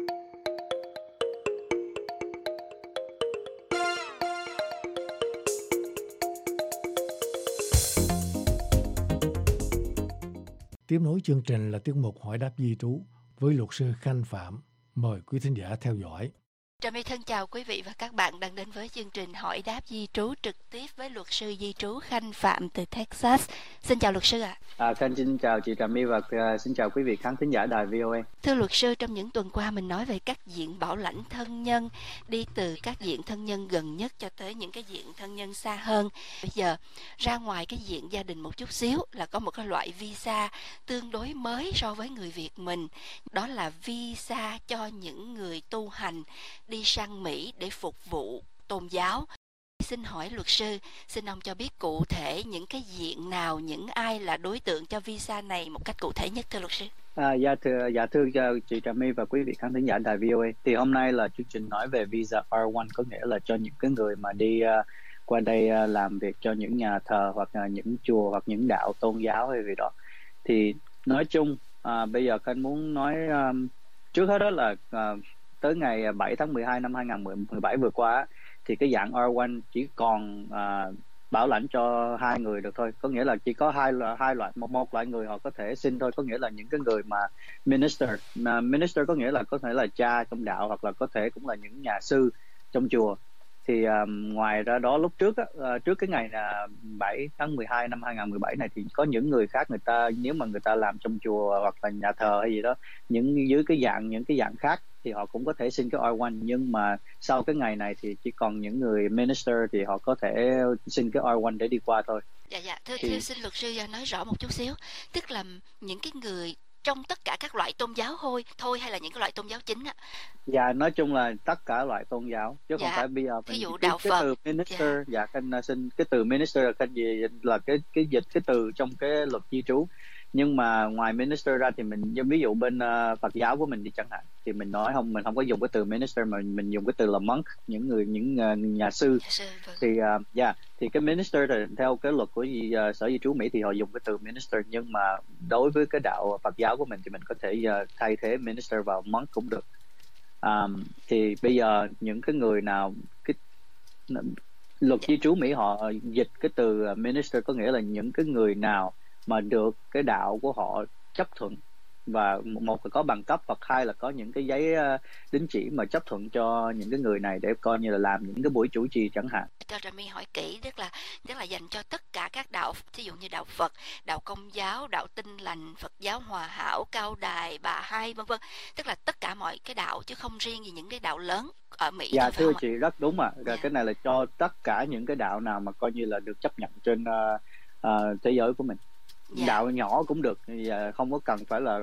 Tiếp nối chương trình là tiết mục hỏi đáp di trú với luật sư Khanh Phạm. Mời quý thính giả theo dõi. Trà My thân chào quý vị và các bạn đang đến với chương trình hỏi đáp di trú trực tiếp với luật sư di trú Khanh Phạm từ Texas. Xin chào luật sư ạ. À, Khanh xin chào chị Trà My và uh, xin chào quý vị khán thính giả đài vê o a. Thưa luật sư, trong những tuần qua mình nói về các diện bảo lãnh thân nhân, đi từ các diện thân nhân gần nhất cho tới những cái diện thân nhân xa hơn. Bây giờ ra ngoài cái diện gia đình một chút xíu là có một cái loại visa tương đối mới so với người Việt mình. Đó là visa cho những người tu hành đi sang Mỹ để phục vụ tôn giáo. Xin hỏi luật sư, xin ông cho biết cụ thể những cái diện nào, những ai là đối tượng cho visa này một cách cụ thể nhất thưa luật sư? À, dạ thưa, dạ thưa chị Trà My và quý vị khán thính giả đài vê o a. Thì hôm nay là chương trình nói về visa R một, có nghĩa là cho những cái người mà đi uh, qua đây uh, làm việc cho những nhà thờ hoặc là những chùa hoặc những đạo tôn giáo hay gì đó. Thì nói chung uh, bây giờ Khanh muốn nói um, trước hết đó là uh, tới ngày bảy tháng mười hai năm hai nghìn không trăm mười bảy vừa qua thì cái dạng R một chỉ còn uh, bảo lãnh cho hai người được thôi, có nghĩa là chỉ có hai hai loại một, một loại người họ có thể xin thôi, có nghĩa là những cái người mà minister mà minister có nghĩa là có thể là cha trong đạo hoặc là có thể cũng là những nhà sư trong chùa. Thì um, ngoài ra đó lúc trước á, uh, trước cái ngày là bảy tháng mười hai năm hai nghìn không trăm mười bảy này thì có những người khác, người ta nếu mà người ta làm trong chùa hoặc là nhà thờ hay gì đó, những dưới cái dạng những cái dạng khác thì họ cũng có thể xin cái R một, nhưng mà sau cái ngày này thì chỉ còn những người minister thì họ có thể xin cái R một để đi qua thôi. Dạ dạ, thưa, thì... thưa xin luật sư nói rõ một chút xíu, tức là những cái người trong tất cả các loại tôn giáo thôi thôi hay là những cái loại tôn giáo chính ạ? Dạ, nói chung là tất cả loại tôn giáo chứ dạ. Không phải bây giờ ví dụ cái, đạo cái Phật. từ minister, dạ, dạ Khanh xin cái từ minister là cái gì là cái cái dịch cái từ trong cái luật di trú. Nhưng mà ngoài minister ra thì mình ví dụ bên uh, Phật giáo của mình đi chẳng hạn thì mình nói không, mình không có dùng cái từ minister mà mình dùng cái từ là monk, những người những uh, nhà sư. Nhà sư vâng. Thì uh, yeah, thì cái minister thì theo cái luật của uh, sở di trú Mỹ thì họ dùng cái từ minister, nhưng mà đối với cái đạo Phật giáo của mình thì mình có thể uh, thay thế minister vào monk cũng được. Um, thì bây giờ những cái người nào cái luật di trú Mỹ họ dịch cái từ minister có nghĩa là những cái người nào mà được cái đạo của họ chấp thuận, và một là có bằng cấp hoặc hai là có những cái giấy đính chỉ mà chấp thuận cho những cái người này để coi như là làm những cái buổi chủ trì chẳng hạn. Cho Trà My hỏi kỹ, tức là tức là dành cho tất cả các đạo, ví dụ như đạo Phật, đạo Công giáo, đạo Tin lành, Phật giáo Hòa hảo, Cao đài, Bà hai vân vân, tức là tất cả mọi cái đạo chứ không riêng gì những cái đạo lớn ở Mỹ. Dạ thưa chị rất đúng ạ. À. Dạ. Cái này là cho tất cả những cái đạo nào mà coi như là được chấp nhận trên uh, uh, thế giới của mình. Dạ. Đạo nhỏ cũng được, không có cần phải là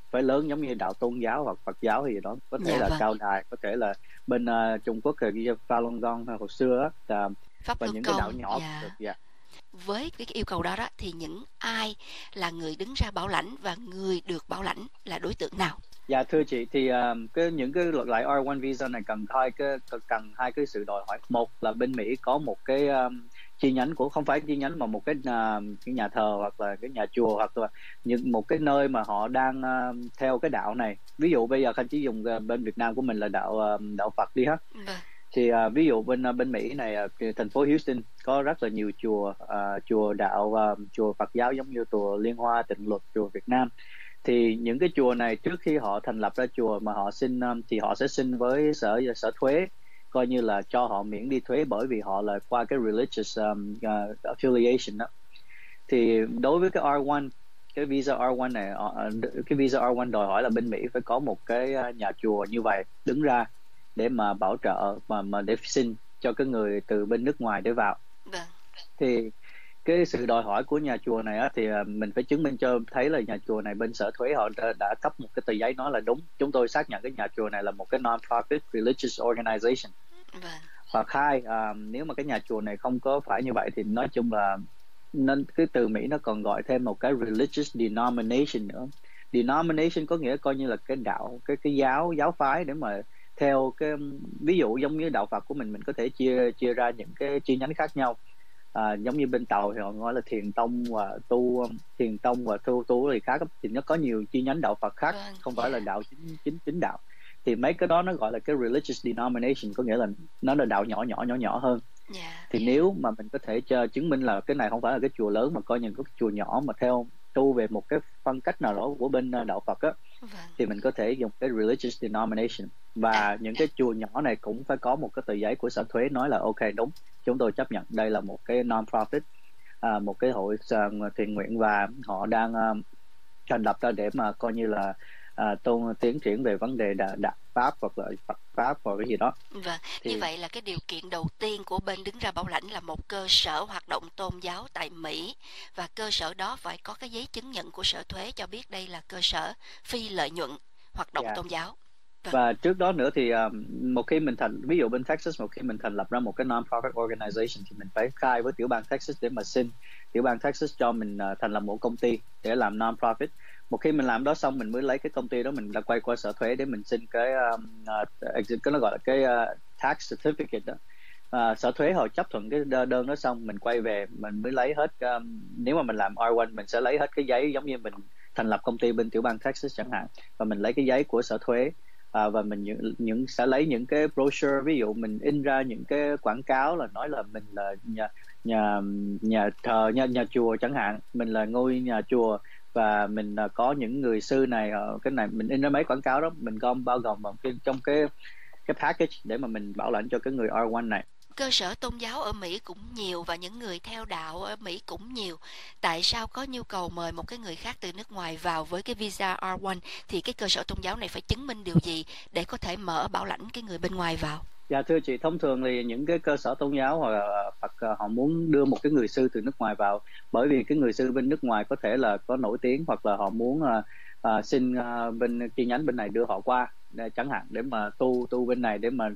phải lớn giống như đạo Tôn giáo hoặc Phật giáo hay gì đó, có thể Dạ là vâng. cao đài, có thể là bên uh, Trung Quốc là như Falun Gong hồi xưa á, là- Pháp và luân những cái đạo công, nhỏ dạ. được, dạ. Với cái yêu cầu đó đó thì những ai là người đứng ra bảo lãnh và người được bảo lãnh là đối tượng nào? Dạ thưa chị, thì um, cái những cái loại R một visa này cần hai cái cần hai cái sự đòi hỏi. Một là bên Mỹ có một cái um, chi nhánh của, không phải chi nhánh mà một cái uh, cái nhà thờ hoặc là cái nhà chùa hoặc là những một cái nơi mà họ đang uh, theo cái đạo này. Ví dụ bây giờ Khanh chỉ dùng uh, bên Việt Nam của mình là đạo uh, đạo Phật đi ha. Vâng. Thì uh, ví dụ bên uh, bên Mỹ này, uh, thành phố Houston có rất là nhiều chùa, uh, chùa đạo uh, chùa Phật giáo giống như chùa Liên Hoa, Tịnh Luật, chùa Việt Nam. Thì những cái chùa này trước khi họ thành lập ra chùa mà họ xin um, thì họ sẽ xin với sở sở thuế, coi như là cho họ miễn đi thuế, bởi vì họ là qua cái religious um, uh, affiliation đó. Thì đối với cái R một, cái visa R một này, uh, cái visa R một đòi hỏi là bên Mỹ phải có một cái uh, nhà chùa như vậy đứng ra để mà bảo trợ mà mà để xin cho cái người từ bên nước ngoài để vào. Vâng. Thì cái sự đòi hỏi của nhà chùa này á, thì uh, mình phải chứng minh cho thấy là nhà chùa này bên sở thuế họ đã, đã cấp một cái tờ giấy nói là đúng, chúng tôi xác nhận cái nhà chùa này là một cái non-profit religious organization. Vâng. Hoặc hai, uh, nếu mà cái nhà chùa này không có phải như vậy thì nói chung là nên cái từ Mỹ nó còn gọi thêm một cái religious denomination nữa. Denomination có nghĩa coi như là cái đạo, cái cái giáo giáo phái để mà theo cái, ví dụ giống như đạo Phật của mình mình có thể chia chia ra những cái chi nhánh khác nhau. À, giống như bên Tàu thì họ gọi là thiền tông và tu thiền tông và tu tu thì khác, thì nó có nhiều chi nhánh đạo Phật khác, Vâng, không phải là đạo chính chính chính đạo. Thì mấy cái đó nó gọi là cái religious denomination, có nghĩa là nó là đạo nhỏ nhỏ nhỏ nhỏ hơn. Dạ. Thì nếu mà mình có thể cho chứng minh là cái này không phải là cái chùa lớn mà coi như cái chùa nhỏ mà theo tu về một cái phân cách nào đó của bên đạo Phật á, Vâng. thì mình có thể dùng cái religious denomination. Và những cái chùa nhỏ này cũng phải có một cái tờ giấy của sở thuế nói là ok, đúng, chúng tôi chấp nhận đây là một cái non-profit, à, một cái hội uh, thiện nguyện, và họ đang uh, thành lập ra để mà coi như là uh, tôn tiến triển về vấn đề đạo, đạo pháp hoặc là Phật pháp hoặc cái gì đó. Vâng, Thì- như vậy là cái điều kiện đầu tiên của bên đứng ra bảo lãnh là một cơ sở hoạt động tôn giáo tại Mỹ, và cơ sở đó phải có cái giấy chứng nhận của sở thuế cho biết đây là cơ sở phi lợi nhuận hoạt động Dạ. tôn giáo. Và trước đó nữa thì um, một khi mình thành, ví dụ bên Texas, một khi mình thành lập ra một cái non-profit organization thì mình phải khai với tiểu bang Texas để mà xin tiểu bang Texas cho mình uh, thành lập một công ty để làm non-profit. Một khi mình làm đó xong mình mới lấy cái công ty đó, mình đã quay qua sở thuế để mình xin cái um, uh, cái nó gọi là cái uh, tax certificate đó. Uh, sở thuế họ chấp thuận cái đơn, đơn đó xong mình quay về mình mới lấy hết, um, nếu mà mình làm R một mình sẽ lấy hết cái giấy giống như mình thành lập công ty bên tiểu bang Texas chẳng hạn, và mình lấy cái giấy của sở thuế. À, và mình những, những sẽ lấy những cái brochure, ví dụ mình in ra những cái quảng cáo là nói là mình là nhà nhà nhà thờ nhà nhà chùa chẳng hạn, mình là ngôi nhà chùa và mình là có những người sư này, cái này mình in ra mấy quảng cáo đó, mình gom bao gồm vào cái, trong cái cái package để mà mình bảo lãnh cho cái người R một này. Cơ sở tôn giáo ở Mỹ cũng nhiều và những người theo đạo ở Mỹ cũng nhiều. Tại sao có nhu cầu mời một cái người khác từ nước ngoài vào với cái visa R một, thì cái cơ sở tôn giáo này phải chứng minh điều gì để có thể mở bảo lãnh cái người bên ngoài vào? Dạ thưa chị, thông thường thì những cái cơ sở tôn giáo hoặc là Phật họ muốn đưa một cái người sư từ nước ngoài vào, bởi vì cái người sư bên nước ngoài có thể là có nổi tiếng, hoặc là họ muốn uh, uh, xin uh, bên chi nhánh bên này đưa họ qua để, chẳng hạn để mà tu tu bên này để mà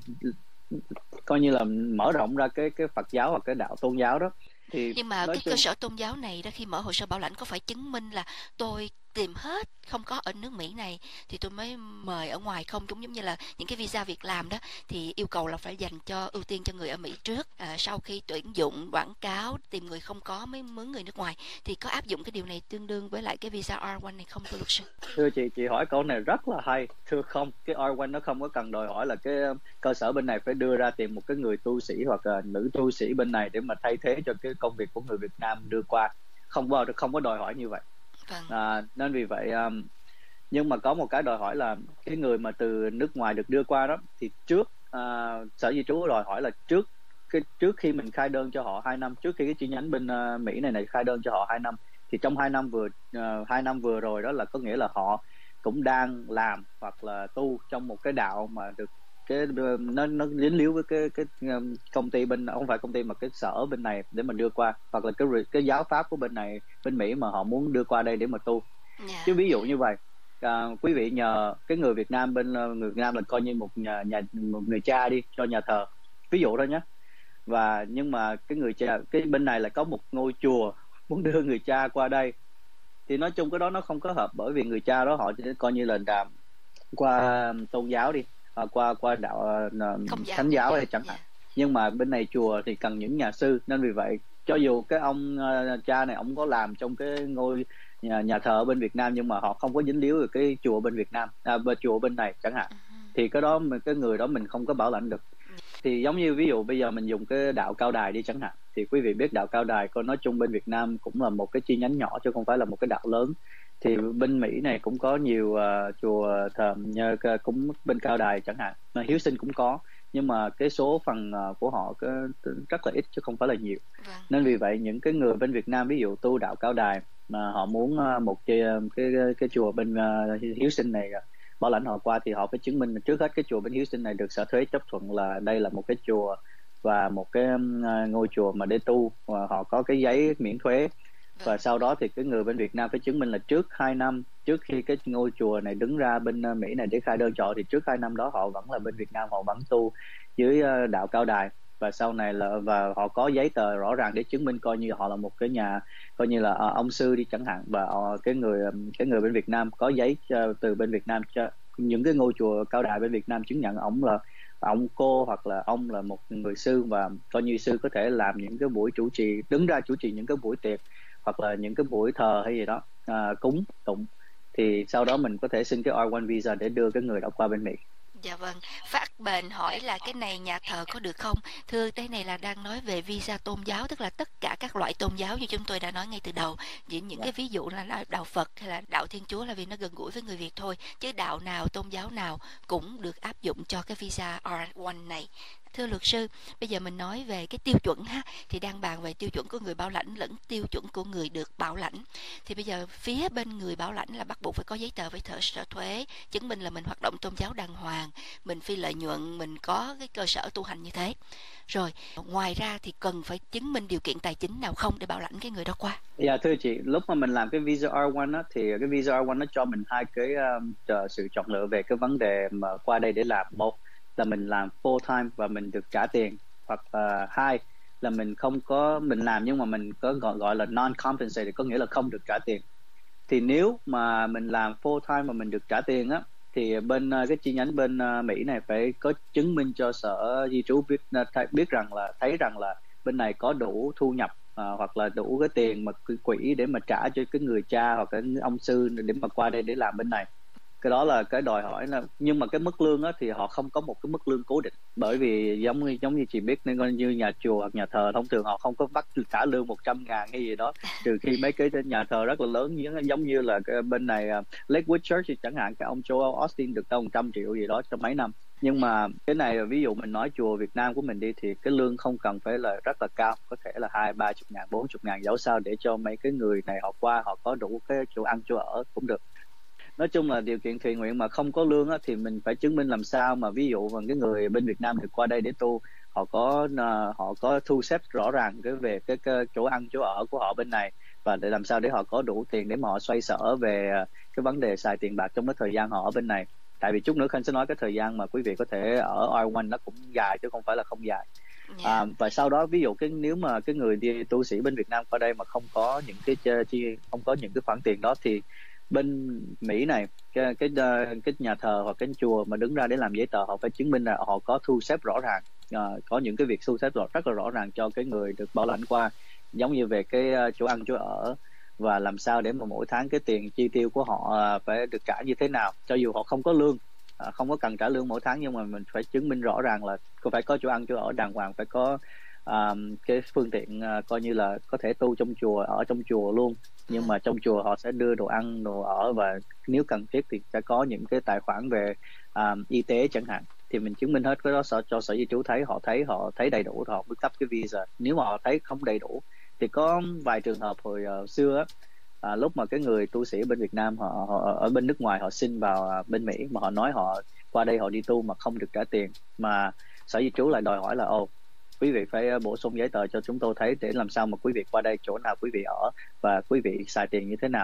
coi như là mở rộng ra cái cái Phật giáo hoặc cái đạo tôn giáo đó. Thì Nhưng mà nói cái chung- cơ sở tôn giáo này đó, khi mở hồ sơ bảo lãnh có phải chứng minh là tôi tìm hết không có ở nước Mỹ này thì tôi mới mời ở ngoài không? Cũng giống như là những cái visa việc làm đó thì yêu cầu là phải dành cho ưu tiên cho người ở Mỹ trước, à, sau khi tuyển dụng quảng cáo tìm người không có mới mướn người nước ngoài, thì có áp dụng cái điều này tương đương với lại cái visa R một này không thưa luật sư? Thưa chị, chị hỏi câu này rất là hay. Thưa không, cái R một nó không có cần đòi hỏi là cái cơ sở bên này phải đưa ra tìm một cái người tu sĩ hoặc là nữ tu sĩ bên này để mà thay thế cho cái công việc của người Việt Nam đưa qua. Không bao không có đòi hỏi như vậy. À, nên vì vậy um, nhưng mà có một cái đòi hỏi là cái người mà từ nước ngoài được đưa qua đó thì trước uh, sở di trú đòi hỏi là trước cái trước khi mình khai đơn cho họ hai năm, trước khi cái chi nhánh bên uh, Mỹ này này khai đơn cho họ hai năm, thì trong hai năm vừa uh, hai năm vừa rồi đó là có nghĩa là họ cũng đang làm hoặc là tu trong một cái đạo mà được cái nó nó dính líu với cái cái um, công ty bên, không phải công ty mà cái sở bên này để mà đưa qua, hoặc là cái cái giáo pháp của bên này bên Mỹ mà họ muốn đưa qua đây để mà tu. Yeah. Chứ ví dụ như vậy, à, quý vị nhờ cái người Việt Nam bên người Việt Nam là coi như một nhà, nhà một người cha đi cho nhà thờ, ví dụ thôi nhé. Và nhưng mà cái người cha cái bên này là có một ngôi chùa muốn đưa người cha qua đây, thì nói chung cái đó nó không có hợp, bởi vì người cha đó họ chỉ coi như là đàm qua tôn giáo đi, à, qua qua đạo uh, thánh giáo hay chẳng hạn. Nhưng mà bên này chùa thì cần những nhà sư, nên vì vậy cho dù cái ông uh, cha này ông có làm trong cái ngôi nhà, nhà thờ ở bên Việt Nam, nhưng mà họ không có dính líu được cái chùa bên Việt Nam, à, bên chùa bên này chẳng hạn, thì cái đó cái người đó mình không có bảo lãnh được. Thì giống như ví dụ bây giờ mình dùng cái đạo Cao Đài đi chẳng hạn, thì quý vị biết đạo Cao Đài có nói chung bên Việt Nam cũng là một cái chi nhánh nhỏ chứ không phải là một cái đạo lớn. Thì bên Mỹ này cũng có nhiều uh, chùa thờ như cũng bên Cao Đài chẳng hạn, mà Hiếu Sinh cũng có, nhưng mà cái số phần uh, của họ cái, rất là ít chứ không phải là nhiều. Vâng. Nên vì vậy những cái người bên Việt Nam ví dụ tu đạo Cao Đài mà họ muốn uh, một cái cái cái chùa bên uh, Hiếu Sinh này uh, bảo lãnh họ qua, thì họ phải chứng minh trước hết cái chùa bên Hiếu Sinh này được Sở Thuế chấp thuận là đây là một cái chùa và một cái uh, ngôi chùa mà để tu, và họ có cái giấy miễn thuế. Và sau đó thì cái người bên Việt Nam phải chứng minh là trước hai năm trước khi cái ngôi chùa này đứng ra bên Mỹ này để khai đơn trọ, thì trước hai năm đó họ vẫn là bên Việt Nam, họ vẫn tu dưới đạo Cao Đài, và sau này là và họ có giấy tờ rõ ràng để chứng minh coi như họ là một cái nhà coi như là uh, ông sư đi chẳng hạn, và uh, cái người cái người bên Việt Nam có giấy uh, từ bên Việt Nam cho những cái ngôi chùa Cao Đài bên Việt Nam chứng nhận ông là ông cô hoặc là ông là một người sư, và coi như sư có thể làm những cái buổi chủ trì, đứng ra chủ trì những cái buổi tiệc hoặc là những cái buổi thờ hay gì đó, à, cúng tụng, thì sau đó mình có thể xin cái R một visa để đưa cái người đó qua bên Mỹ. Dạ vâng, Phát Bền hỏi là cái này nhà thờ có được không? Thưa, cái này là đang nói về visa tôn giáo, tức là tất cả các loại tôn giáo như chúng tôi đã nói ngay từ đầu. Những, những cái ví dụ là đạo Phật hay là đạo Thiên Chúa là vì nó gần gũi với người Việt thôi, chứ đạo nào, tôn giáo nào cũng được áp dụng cho cái visa R một này. Thưa luật sư, bây giờ mình nói về cái tiêu chuẩn ha, thì đang bàn về tiêu chuẩn của người bảo lãnh lẫn tiêu chuẩn của người được bảo lãnh. Thì bây giờ phía bên người bảo lãnh là bắt buộc phải có giấy tờ với Sở Thuế, chứng minh là mình hoạt động tôn giáo đàng hoàng, mình phi lợi nhuận, mình có cái cơ sở tu hành như thế. Rồi, ngoài ra thì cần phải chứng minh điều kiện tài chính nào không để bảo lãnh cái người đó qua? Dạ thưa chị, lúc mà mình làm cái visa R một á, thì cái visa R một nó cho mình hai cái um, sự chọn lựa về cái vấn đề mà qua đây để làm. Một là mình làm full time và mình được trả tiền, hoặc uh, hai là mình không có mình làm nhưng mà mình có gọi gọi là non compensated, có nghĩa là không được trả tiền. Thì nếu mà mình làm full time mà mình được trả tiền á, thì bên uh, cái chi nhánh bên uh, Mỹ này phải có chứng minh cho Sở Di trú biết uh, biết rằng là thấy rằng là bên này có đủ thu nhập uh, hoặc là đủ cái tiền mà quỹ để mà trả cho cái người cha hoặc cái ông sư để mà qua đây để làm bên này. Cái đó là cái đòi hỏi là, nhưng mà cái mức lương á thì họ không có một cái mức lương cố định, bởi vì giống như giống như chị biết nên như nhà chùa hoặc nhà thờ thông thường họ không có bắt trả lương một trăm ngàn hay gì đó, trừ khi mấy cái nhà thờ rất là lớn giống như là cái bên này Lakewood Church chẳng hạn, cái ông Joel Austin được đâu một trăm triệu gì đó trong mấy năm. Nhưng mà cái này ví dụ mình nói chùa Việt Nam của mình đi, thì cái lương không cần phải là rất là cao, có thể là hai ba chục ngàn, bốn chục ngàn dẫu sao để cho mấy cái người này họ qua họ có đủ cái chỗ ăn chỗ ở cũng được. Nói chung là điều kiện thiện nguyện mà không có lương á, thì mình phải chứng minh làm sao mà ví dụ mà cái người bên Việt Nam được qua đây để tu, họ có uh, họ có thu xếp rõ ràng cái về cái, cái chỗ ăn chỗ ở của họ bên này, và để làm sao để họ có đủ tiền để mà họ xoay sở về cái vấn đề xài tiền bạc trong cái thời gian họ ở bên này. Tại vì chút nữa Khanh sẽ nói cái thời gian mà quý vị có thể ở R một nó cũng dài chứ không phải là không dài. Yeah. À, và sau đó ví dụ cái nếu mà cái người đi tu sĩ bên Việt Nam qua đây mà không có những cái chi không có những cái khoản tiền đó, thì bên Mỹ này cái cái cái nhà thờ hoặc cái chùa mà đứng ra để làm giấy tờ, họ phải chứng minh là họ có thu xếp rõ ràng, à, có những cái việc thu xếp rõ, rất là rõ ràng cho cái người được bảo lãnh qua, giống như về cái chỗ ăn chỗ ở, và làm sao để mà mỗi tháng cái tiền chi tiêu của họ phải được trả như thế nào, cho dù họ không có lương, à, không có cần trả lương mỗi tháng, nhưng mà mình phải chứng minh rõ ràng là có phải có chỗ ăn chỗ ở đàng hoàng, phải có um, cái phương tiện uh, coi như là có thể tu trong chùa, ở trong chùa luôn. Nhưng mà trong chùa họ sẽ đưa đồ ăn, đồ ở, và nếu cần thiết thì sẽ có những cái tài khoản về um, y tế chẳng hạn. Thì mình chứng minh hết cái đó cho, cho Sở Di trú thấy, họ thấy họ thấy đầy đủ thì họ mới cấp cái visa. Nếu mà họ thấy không đầy đủ thì có vài trường hợp hồi uh, xưa á, à, lúc mà cái người tu sĩ bên Việt Nam họ, họ ở bên nước ngoài họ xin vào uh, bên Mỹ, mà họ nói họ qua đây họ đi tu mà không được trả tiền, mà Sở Di trú lại đòi hỏi là ồ quý vị phải bổ sung giấy tờ cho chúng tôi thấy để làm sao mà quý vị qua đây chỗ nào quý vị ở và quý vị xài tiền như thế nào.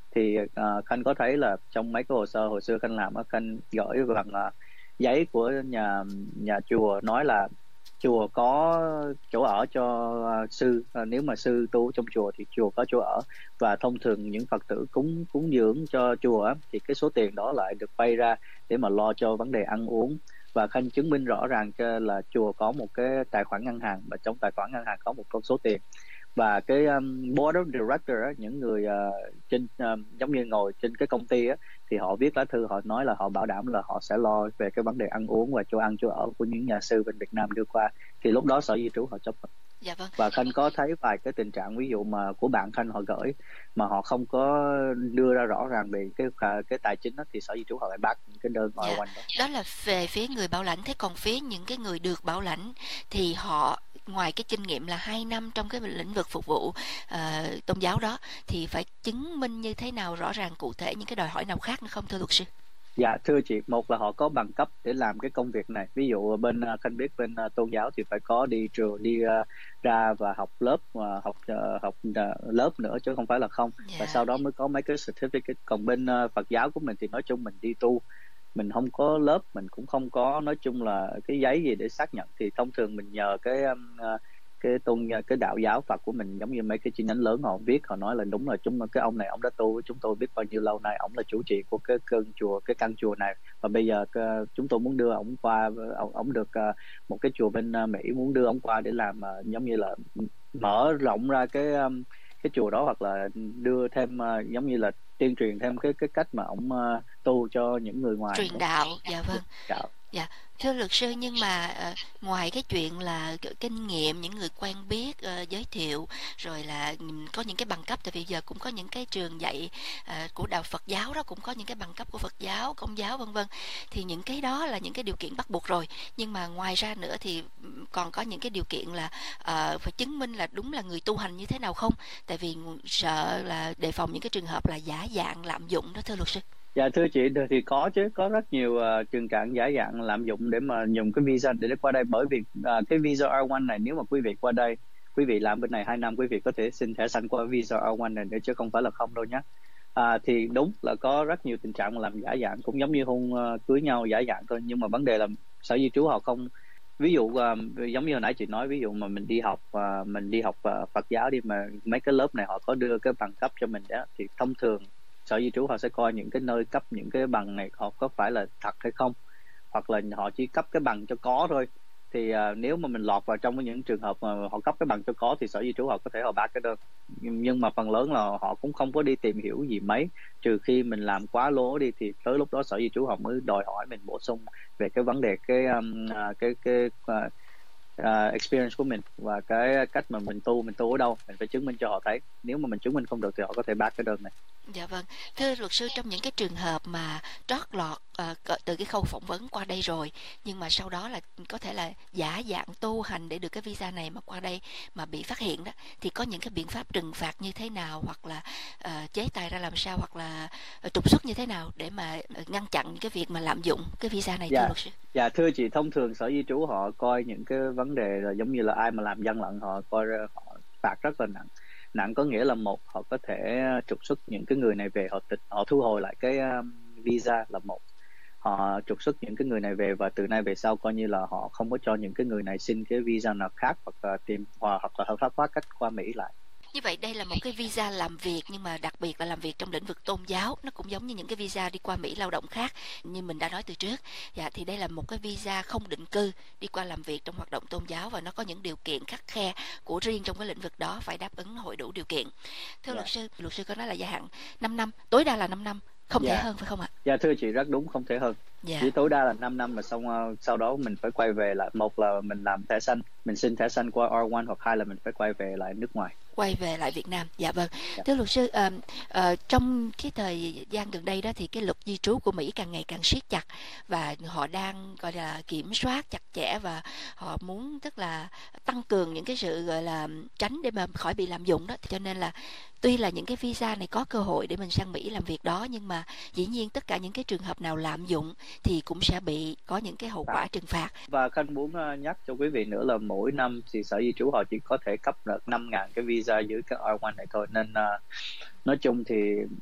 thì uh, Khanh có thấy là trong mấy cái hồ sơ hồi xưa Khanh làm á, Khanh gửi bằng uh, giấy của nhà nhà chùa nói là chùa có chỗ ở cho uh, sư, uh, nếu mà sư tu trong chùa thì chùa có chỗ ở, và thông thường những Phật tử cúng cúng dường cho chùa á, thì cái số tiền đó lại được vay ra để mà lo cho vấn đề ăn uống. Và Khanh chứng minh rõ ràng cho là chùa có một cái tài khoản ngân hàng, và trong tài khoản ngân hàng có một con số tiền, và cái um, board of director á, những người uh, trên um, giống như ngồi trên cái công ty á, thì họ viết lá thư, họ nói là họ bảo đảm là họ sẽ lo về cái vấn đề ăn uống và chỗ ăn chỗ ở của những nhà sư bên Việt Nam đưa qua. Thì lúc đó Sở Di trú họ chấp thuận. Dạ vâng. Và Khanh có thấy vài cái tình trạng ví dụ mà của bạn Khanh họ gửi mà họ không có đưa ra rõ ràng về cái cái tài chính đó, thì Sở Di trú họ lại bác những cái đơn ngoại Dạ. quanh đó. Đó là về phía người bảo lãnh. Thế còn phía những cái người được bảo lãnh thì họ ngoài cái kinh nghiệm là hai năm trong cái lĩnh vực phục vụ uh, tôn giáo đó, thì phải chứng minh như thế nào rõ ràng cụ thể, những cái đòi hỏi nào khác nữa không thưa luật sư? Dạ thưa chị, một là họ có bằng cấp để làm cái công việc này. Ví dụ bên Khanh biết bên uh, tôn giáo thì phải có đi trường, đi uh, ra và học lớp, uh, học uh, học uh, lớp nữa chứ không phải là không. Yeah. Và sau đó mới có mấy cái certificate. Còn bên uh, Phật giáo của mình thì nói chung mình đi tu, mình không có lớp, mình cũng không có nói chung là cái giấy gì để xác nhận, thì thông thường mình nhờ cái um, uh, cái tôn cái đạo giáo Phật của mình, giống như mấy cái chi nhánh lớn họ viết, họ nói là đúng là chúng cái ông này ông đã tu với chúng tôi biết bao nhiêu lâu nay, ông là chủ trì của cái căn chùa cái căn chùa này, và bây giờ cái, chúng tôi muốn đưa ông qua, ông, ông được uh, một cái chùa bên uh, Mỹ muốn đưa ông qua để làm uh, giống như là mở rộng ra cái um, cái chùa đó, hoặc là đưa thêm uh, giống như là tuyên truyền thêm cái cái cách mà ông uh, tu cho những người ngoài. Truyền đạo. Dạ vâng. Đạo. Dạ, thưa luật sư, nhưng mà uh, ngoài cái chuyện là kinh nghiệm, những người quen biết uh, giới thiệu, rồi là um, có những cái bằng cấp, tại vì giờ cũng có những cái trường dạy uh, của đạo Phật giáo đó cũng có những cái bằng cấp của Phật giáo, Công giáo vân vân, thì những cái đó là những cái điều kiện bắt buộc rồi. Nhưng mà ngoài ra nữa thì còn có những cái điều kiện là uh, phải chứng minh là đúng là người tu hành như thế nào không? Tại vì sợ là đề phòng những cái trường hợp là giả dạng lạm dụng đó thưa luật sư. Dạ thưa chị, thì có chứ, có rất nhiều uh, trường trạng giả dạng lạm dụng để mà dùng cái visa để qua đây, bởi vì uh, cái visa R một này nếu mà quý vị qua đây, quý vị làm bên này hai năm, quý vị có thể xin thẻ xanh qua visa R một này nữa chứ không phải là không đâu nhé. À, thì đúng là có rất nhiều tình trạng làm giả dạng, cũng giống như hôn uh, cưới nhau giả dạng thôi, nhưng mà vấn đề là Sở Di trú họ không, ví dụ uh, giống như hồi nãy chị nói, ví dụ mà mình đi học uh, mình đi học uh, Phật giáo đi, mà mấy cái lớp này họ có đưa cái bằng cấp cho mình đó, thì thông thường Sở Di trú họ sẽ coi những cái nơi cấp những cái bằng này họ có phải là thật hay không, hoặc là họ chỉ cấp cái bằng cho có thôi. Thì uh, nếu mà mình lọt vào trong những trường hợp mà họ cấp cái bằng cho có thì Sở Di trú họ có thể họ bác cái đơn, nhưng mà phần lớn là họ cũng không có đi tìm hiểu gì mấy, trừ khi mình làm quá lố đi, thì tới lúc đó Sở Di trú họ mới đòi hỏi mình bổ sung về cái vấn đề cái um, uh, cái cái uh, Uh, experience của mình và cái cách mà mình tu mình tu ở đâu, mình phải chứng minh cho họ thấy. Nếu mà mình chứng minh không được thì họ có thể bác cái đơn này. Dạ vâng, thưa luật sư, trong những cái trường hợp mà trót lọt uh, từ cái khâu phỏng vấn qua đây rồi, nhưng mà sau đó là có thể là giả dạng tu hành để được cái visa này mà qua đây mà bị phát hiện đó, thì có những cái biện pháp trừng phạt như thế nào, hoặc là uh, chế tài ra làm sao, hoặc là uh, trục xuất như thế nào để mà uh, ngăn chặn cái việc mà lạm dụng cái visa này dạ. thưa luật sư? Dạ thưa chị, thông thường Sở Di trú họ coi những cái vấn đề là giống như là ai mà làm gian lận họ coi họ phạt rất là nặng. Nặng có nghĩa là một, họ có thể trục xuất những cái người này về, họ tịch họ thu hồi lại cái um, visa là một, họ trục xuất những cái người này về, và từ nay về sau coi như là họ không có cho những cái người này xin cái visa nào khác, hoặc là tìm hoặc là hợp pháp hóa cách qua Mỹ lại. Như vậy đây là một cái visa làm việc, nhưng mà đặc biệt là làm việc trong lĩnh vực tôn giáo. Nó cũng giống như những cái visa đi qua Mỹ lao động khác như mình đã nói từ trước. Dạ, thì đây là một cái visa không định cư đi qua làm việc trong hoạt động tôn giáo, và nó có những điều kiện khắt khe của riêng trong cái lĩnh vực đó, phải đáp ứng hội đủ điều kiện. Thưa yeah. luật sư, luật sư có nói là gia hạn năm năm, tối đa là năm năm, không yeah. thể hơn phải không ạ? Dạ thưa chị, rất đúng, không thể hơn. Yeah. Chỉ tối đa là năm năm mà xong sau đó mình phải quay về lại, một là mình làm thẻ xanh, mình xin thẻ xanh qua R một, hoặc hai là mình phải quay về lại nước ngoài, quay về lại Việt Nam. Dạ vâng. Dạ. Thưa luật sư, uh, uh, trong cái thời gian gần đây đó thì cái luật di trú của Mỹ càng ngày càng siết chặt, và họ đang gọi là kiểm soát chặt chẽ, và họ muốn tức là tăng cường những cái sự gọi là tránh để mà khỏi bị lạm dụng đó. Cho nên là tuy là những cái visa này có cơ hội để mình sang Mỹ làm việc đó, nhưng mà dĩ nhiên tất cả những cái trường hợp nào lạm dụng thì cũng sẽ bị có những cái hậu quả trừng phạt. Và Khanh muốn nhắc cho quý vị nữa là mỗi năm thì Sở Di trú họ chỉ có thể cấp được năm ngàn cái visa dưới cái R một này thôi, nên uh, nói chung thì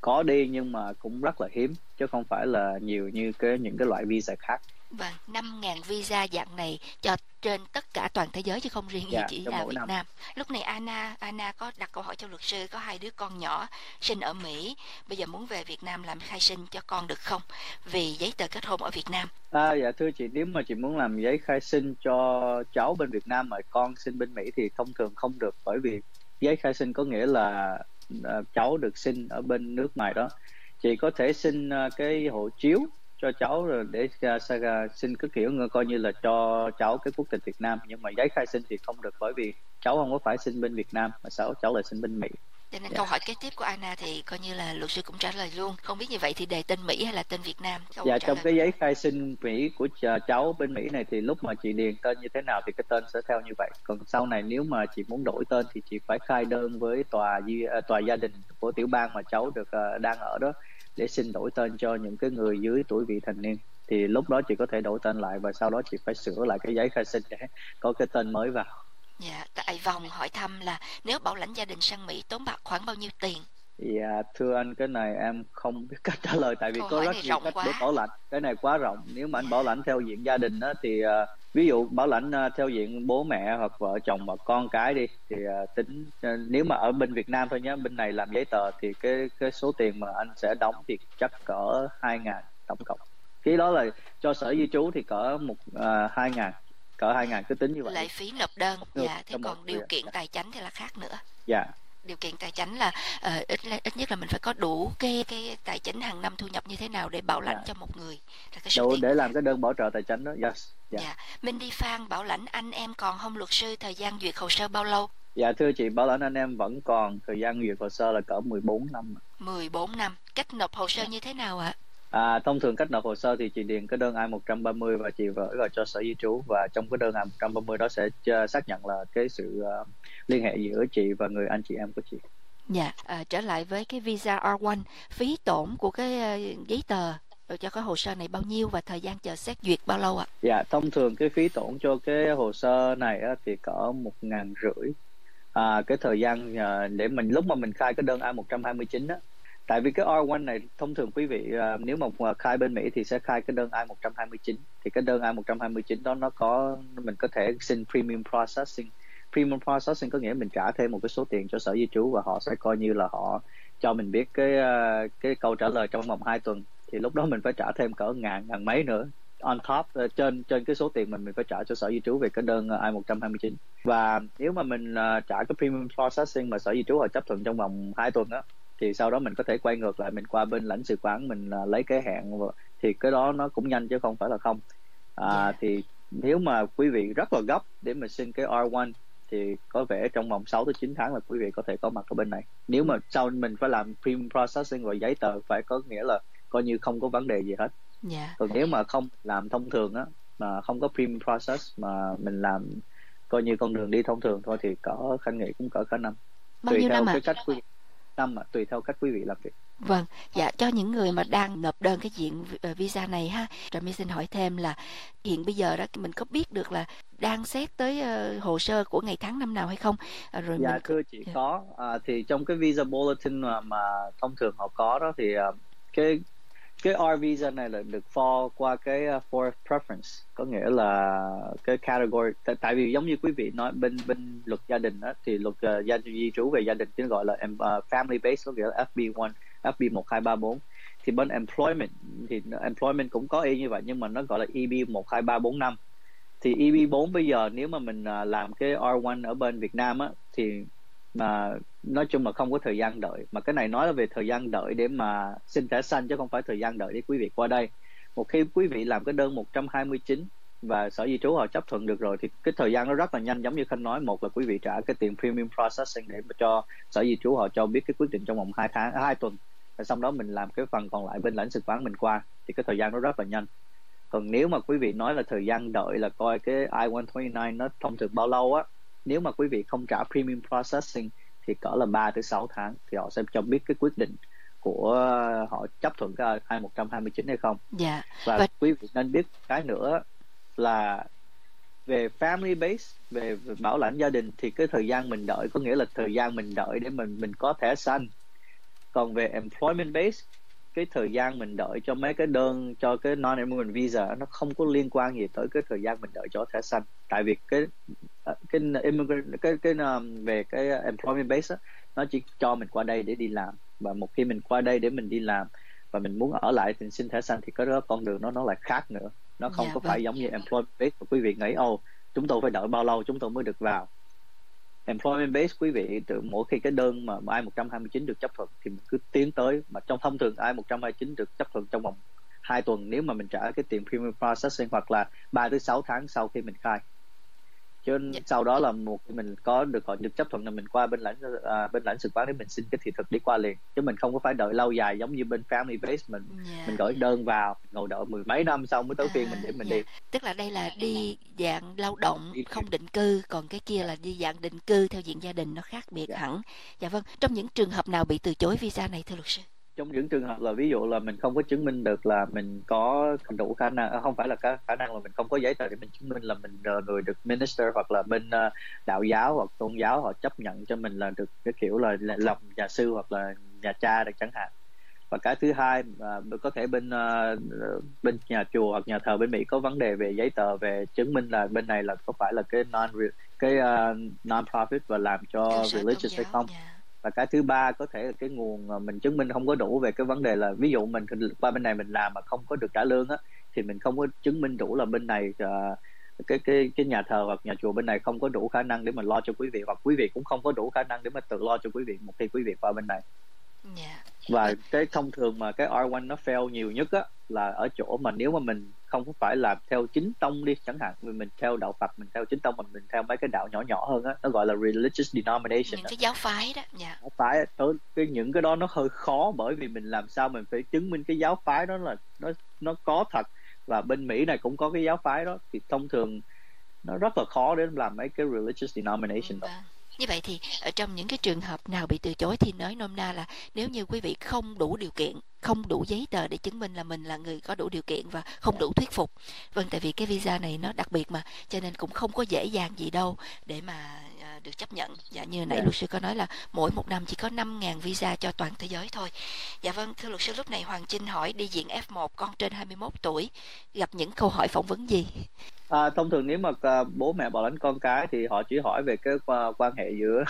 có đi nhưng mà cũng rất là hiếm chứ không phải là nhiều như cái những cái loại visa khác. Vâng, năm nghìn visa dạng này cho trên tất cả toàn thế giới chứ không riêng gì Dạ, chỉ cho là mỗi Việt năm. Nam. Lúc này Anna Anna có đặt câu hỏi cho luật sư, có hai đứa con nhỏ sinh ở Mỹ, bây giờ muốn về Việt Nam làm khai sinh cho con được không? Vì giấy tờ kết hôn ở Việt Nam. À, dạ thưa chị, nếu mà chị muốn làm giấy khai sinh cho cháu bên Việt Nam mà con sinh bên Mỹ thì thông thường không được, bởi vì giấy khai sinh có nghĩa là uh, cháu được sinh ở bên nước ngoài đó. Chị có thể xin uh, cái hộ chiếu cho cháu rồi để uh, uh, xin cái kiểu như coi như là cho cháu cái quốc tịch Việt Nam, nhưng mà giấy khai sinh thì không được, bởi vì cháu không có phải sinh bên Việt Nam mà cháu cháu lại sinh bên Mỹ. Cho nên Dạ. câu hỏi kế tiếp của Anna thì coi như là luật sư cũng trả lời luôn. Không biết như vậy thì đề tên Mỹ hay là tên Việt Nam? Câu Dạ, trả trong lời. cái giấy khai sinh Mỹ của ch- cháu bên Mỹ này thì lúc mà chị điền tên như thế nào thì cái tên sẽ theo như vậy. Còn sau này nếu mà chị muốn đổi tên thì chị phải khai đơn với tòa di- à, tòa gia đình của tiểu bang mà cháu được à, đang ở đó để xin đổi tên cho những cái người dưới tuổi vị thành niên. Thì lúc đó chị có thể đổi tên lại và sau đó chị phải sửa lại cái giấy khai sinh để có cái tên mới vào. Dạ, tại vòng hỏi thăm là nếu bảo lãnh gia đình sang Mỹ tốn bạc khoảng bao nhiêu tiền? Dạ, thưa anh, cái này em không biết cách trả lời, tại vì Câu có hỏi rất này nhiều rộng cách quá. để bảo lãnh. Cái này quá rộng. Nếu mà anh bảo lãnh theo diện gia đình á, thì à, ví dụ bảo lãnh à, theo diện bố mẹ hoặc vợ chồng và con cái đi thì à, tính à, nếu mà ở bên Việt Nam thôi nhé, bên này làm giấy tờ thì cái cái số tiền mà anh sẽ đóng thì chắc cỡ hai ngàn tổng cộng. Cái đó là cho sở di trú thì cỡ một à, hai ngàn, cỡ hai ngàn cứ tính như vậy. Lệ phí nộp đơn. Được, Dạ, thế trong một còn điều việc. kiện tài chánh thì là khác nữa. Dạ. Điều kiện tài chánh là ờ, ít ít nhất là mình phải có đủ cái cái tài chính hàng năm thu nhập như thế nào để bảo lãnh Dạ. cho một người, là cái số Đủ tiền. để làm cái đơn bảo trợ tài chính đó. Yes. Dạ. Dạ. Mindy Phan bảo lãnh anh em còn không luật sư, thời gian duyệt hồ sơ bao lâu? Dạ thưa chị, bảo lãnh anh em vẫn còn thời gian duyệt hồ sơ là cỡ mười bốn năm. mười bốn năm. Cách nộp hồ sơ như thế nào ạ? À, thông thường cách nộp hồ sơ thì chị điền cái đơn I một ba không và chị gửi vào cho sở di trú, và trong cái đơn I một ba không đó sẽ uh, xác nhận là cái sự uh, liên hệ giữa chị và người anh chị em của chị. Dạ, à, trở lại với cái visa R một, phí tổn của cái ờ, giấy tờ rồi cho cái hồ sơ này bao nhiêu và thời gian chờ xét duyệt bao lâu ạ? Dạ, thông thường cái phí tổn cho cái hồ sơ này á, thì cỡ một ngàn rưỡi. À, cái thời gian uh, để mình lúc mà mình khai cái đơn I một hai chín á, tại vì cái R một này thông thường quý vị uh, nếu mà khai bên Mỹ thì sẽ khai cái đơn I một hai chín, thì cái đơn I một hai chín đó nó có mình có thể xin premium processing. Premium processing có nghĩa mình trả thêm một cái số tiền cho sở di trú và họ sẽ coi như là họ cho mình biết cái uh, cái câu trả lời trong vòng hai tuần, thì lúc đó mình phải trả thêm cỡ ngàn ngàn mấy nữa on top uh, trên trên cái số tiền mình mình phải trả cho sở di trú về cái đơn uh, I một hai chín. Và nếu mà mình uh, trả cái premium processing mà sở di trú họ chấp thuận trong vòng hai tuần á, thì sau đó mình có thể quay ngược lại, mình qua bên lãnh sự quán mình uh, lấy cái hẹn, thì cái đó nó cũng nhanh chứ không phải là không. À, yeah. Thì nếu mà quý vị rất là gấp để mà xin cái R một thì có vẻ trong vòng sáu tới chín tháng là quý vị có thể có mặt ở bên này. Nếu mà sau mình phải làm premium processing và giấy tờ phải có nghĩa là coi như không có vấn đề gì hết. Yeah. Còn nếu mà không làm thông thường á, mà không có premium process mà mình làm coi như con đường đi thông thường thôi thì cỡ Khanh nghĩ cũng cỡ cả năm. Bao Tùy nhiêu theo năm ạ? cái cách quý vị năm mà tùy theo cách quý vị làm việc. Vâng, dạ cho những người mà đang nộp đơn cái diện visa này ha, Trà My xin hỏi thêm là hiện bây giờ đó mình có biết được là đang xét tới uh, hồ sơ của ngày tháng năm nào hay không? À, rồi dạ mình... thưa chị yeah. có à, thì trong cái visa bulletin mà, mà thông thường họ có đó thì uh, cái cái R visa này là được for qua cái uh, for preference, có nghĩa là cái category. T- tại vì giống như quý vị nói bên bên luật gia đình đó, thì luật uh, gia di trú về gia đình chứ gọi là uh, family based, có nghĩa là F B một, F B một hai ba bốn. Thì bên employment thì employment cũng có y như vậy nhưng mà nó gọi là E B một hai ba bốn năm. Thì E B bốn bây giờ nếu mà mình uh, làm cái R một ở bên Việt Nam á thì mà nói chung là không có thời gian đợi, mà cái này nói là về thời gian đợi để mà xin thẻ xanh chứ không phải thời gian đợi để quý vị qua đây. Một khi quý vị làm cái đơn một hai chín và sở di trú họ chấp thuận được rồi thì cái thời gian nó rất là nhanh, giống như Khanh nói. Một là quý vị trả cái tiền premium processing để mà cho sở di trú họ cho biết cái quyết định trong vòng hai tháng hai tuần, và sau đó mình làm cái phần còn lại bên lãnh sự quán mình qua, thì cái thời gian nó rất là nhanh. Còn nếu mà quý vị nói là thời gian đợi là coi cái I một hai chín nó thông thường bao lâu á, nếu mà quý vị không trả premium processing thì cỡ là ba tới sáu tháng thì họ sẽ cho biết cái quyết định của họ chấp thuận cái I một hai chín hay không. Dạ. Và Và... quý vị nên biết cái nữa là về family base, về, về bảo lãnh gia đình thì cái thời gian mình đợi có nghĩa là thời gian mình đợi để mình mình có thẻ xanh Còn về employment base, cái thời gian mình đợi cho mấy cái đơn cho cái non-immigrant visa nó không có liên quan gì tới cái thời gian mình đợi cho thẻ xanh. Tại vì cái cái immigrant cái cái um, về cái employment base á, nó chỉ cho mình qua đây để đi làm, và một khi mình qua đây để mình đi làm và mình muốn ở lại thì xin thẻ xanh thì cái đó con đường nó nó lại khác nữa. Nó không Dạ, có vâng. phải giống như employment base mà quý vị nghĩ ô chúng tôi phải đợi bao lâu chúng tôi mới được vào. Employment base quý vị từ mỗi khi cái đơn mà I một hai chín được chấp thuận thì mình cứ tiến tới, mà trong thông thường I một hai chín được chấp thuận trong vòng hai tuần nếu mà mình trả cái tiền premium processing, hoặc là ba tới sáu tháng sau khi mình khai. Chứ sau đó là một mình có được họ được chấp thuận là mình qua bên lãnh à, bên lãnh sự quán để mình xin cái thị thực đi qua liền, chứ mình không có phải đợi lâu dài giống như bên family base mình Dạ. mình gửi đơn vào ngồi đợi mười mấy năm sau mới tới phiên mình để mình Dạ. đi. Tức là đây là đi dạng lao động không định cư, còn cái kia là đi dạng định cư theo diện gia đình, nó khác biệt hẳn. Dạ vâng. Trong những trường hợp nào bị từ chối visa này thưa luật sư? Trong những trường hợp là ví dụ là mình không có chứng minh được là mình có đủ khả năng, không phải là cái khả năng là mình không có giấy tờ để mình chứng minh là mình là người được minister hoặc là bên uh, đạo giáo hoặc tôn giáo họ chấp nhận cho mình là được cái kiểu là, là làm nhà sư hoặc là nhà cha được chẳng hạn. Và cái thứ hai uh, có thể bên uh, bên nhà chùa hoặc nhà thờ bên Mỹ có vấn đề về giấy tờ về chứng minh là bên này là có phải là cái non cái uh, non-profit và làm cho religious hay không. Và cái thứ ba có thể là cái nguồn mình chứng minh không có đủ về cái vấn đề là ví dụ mình qua bên này mình làm mà không có được trả lương á, thì mình không có chứng minh đủ là bên này uh, cái cái cái nhà thờ hoặc nhà chùa bên này không có đủ khả năng để mình lo cho quý vị, hoặc quý vị cũng không có đủ khả năng để mà tự lo cho quý vị một khi quý vị qua bên này. Yeah. Và cái thông thường mà cái R một nó fail nhiều nhất á là ở chỗ mà nếu mà mình không có phải là theo chính tông đi chẳng hạn, mình theo đạo Phật, mình theo chính tông, mình mình theo mấy cái đạo nhỏ nhỏ hơn á, nó gọi là religious denomination, những cái giáo phái đó. Dạ. Giáo phái tới cái những cái đó nó hơi khó, bởi vì mình làm sao mình phải chứng minh cái giáo phái đó là nó nó có thật, và bên Mỹ này cũng có cái giáo phái đó, thì thông thường nó rất là khó để làm mấy cái religious denomination đó. Như vậy thì ở trong những cái trường hợp nào bị từ chối thì nói nôm na là nếu như quý vị không đủ điều kiện, không đủ giấy tờ để chứng minh là mình là người có đủ điều kiện và không đủ thuyết phục. Vâng, tại vì cái visa này nó đặc biệt mà, cho nên cũng không có dễ dàng gì đâu để mà uh, được chấp nhận. Dạ, như nãy Yeah. luật sư có nói là mỗi một năm chỉ có năm nghìn visa cho toàn thế giới thôi. Dạ vâng, thưa luật sư, lúc này Hoàng Trinh hỏi đi diện F một, con trên hai mươi mốt tuổi, gặp những câu hỏi phỏng vấn gì? À, thông thường nếu mà uh, bố mẹ bảo lãnh con cái thì họ chỉ hỏi về cái uh, quan hệ giữa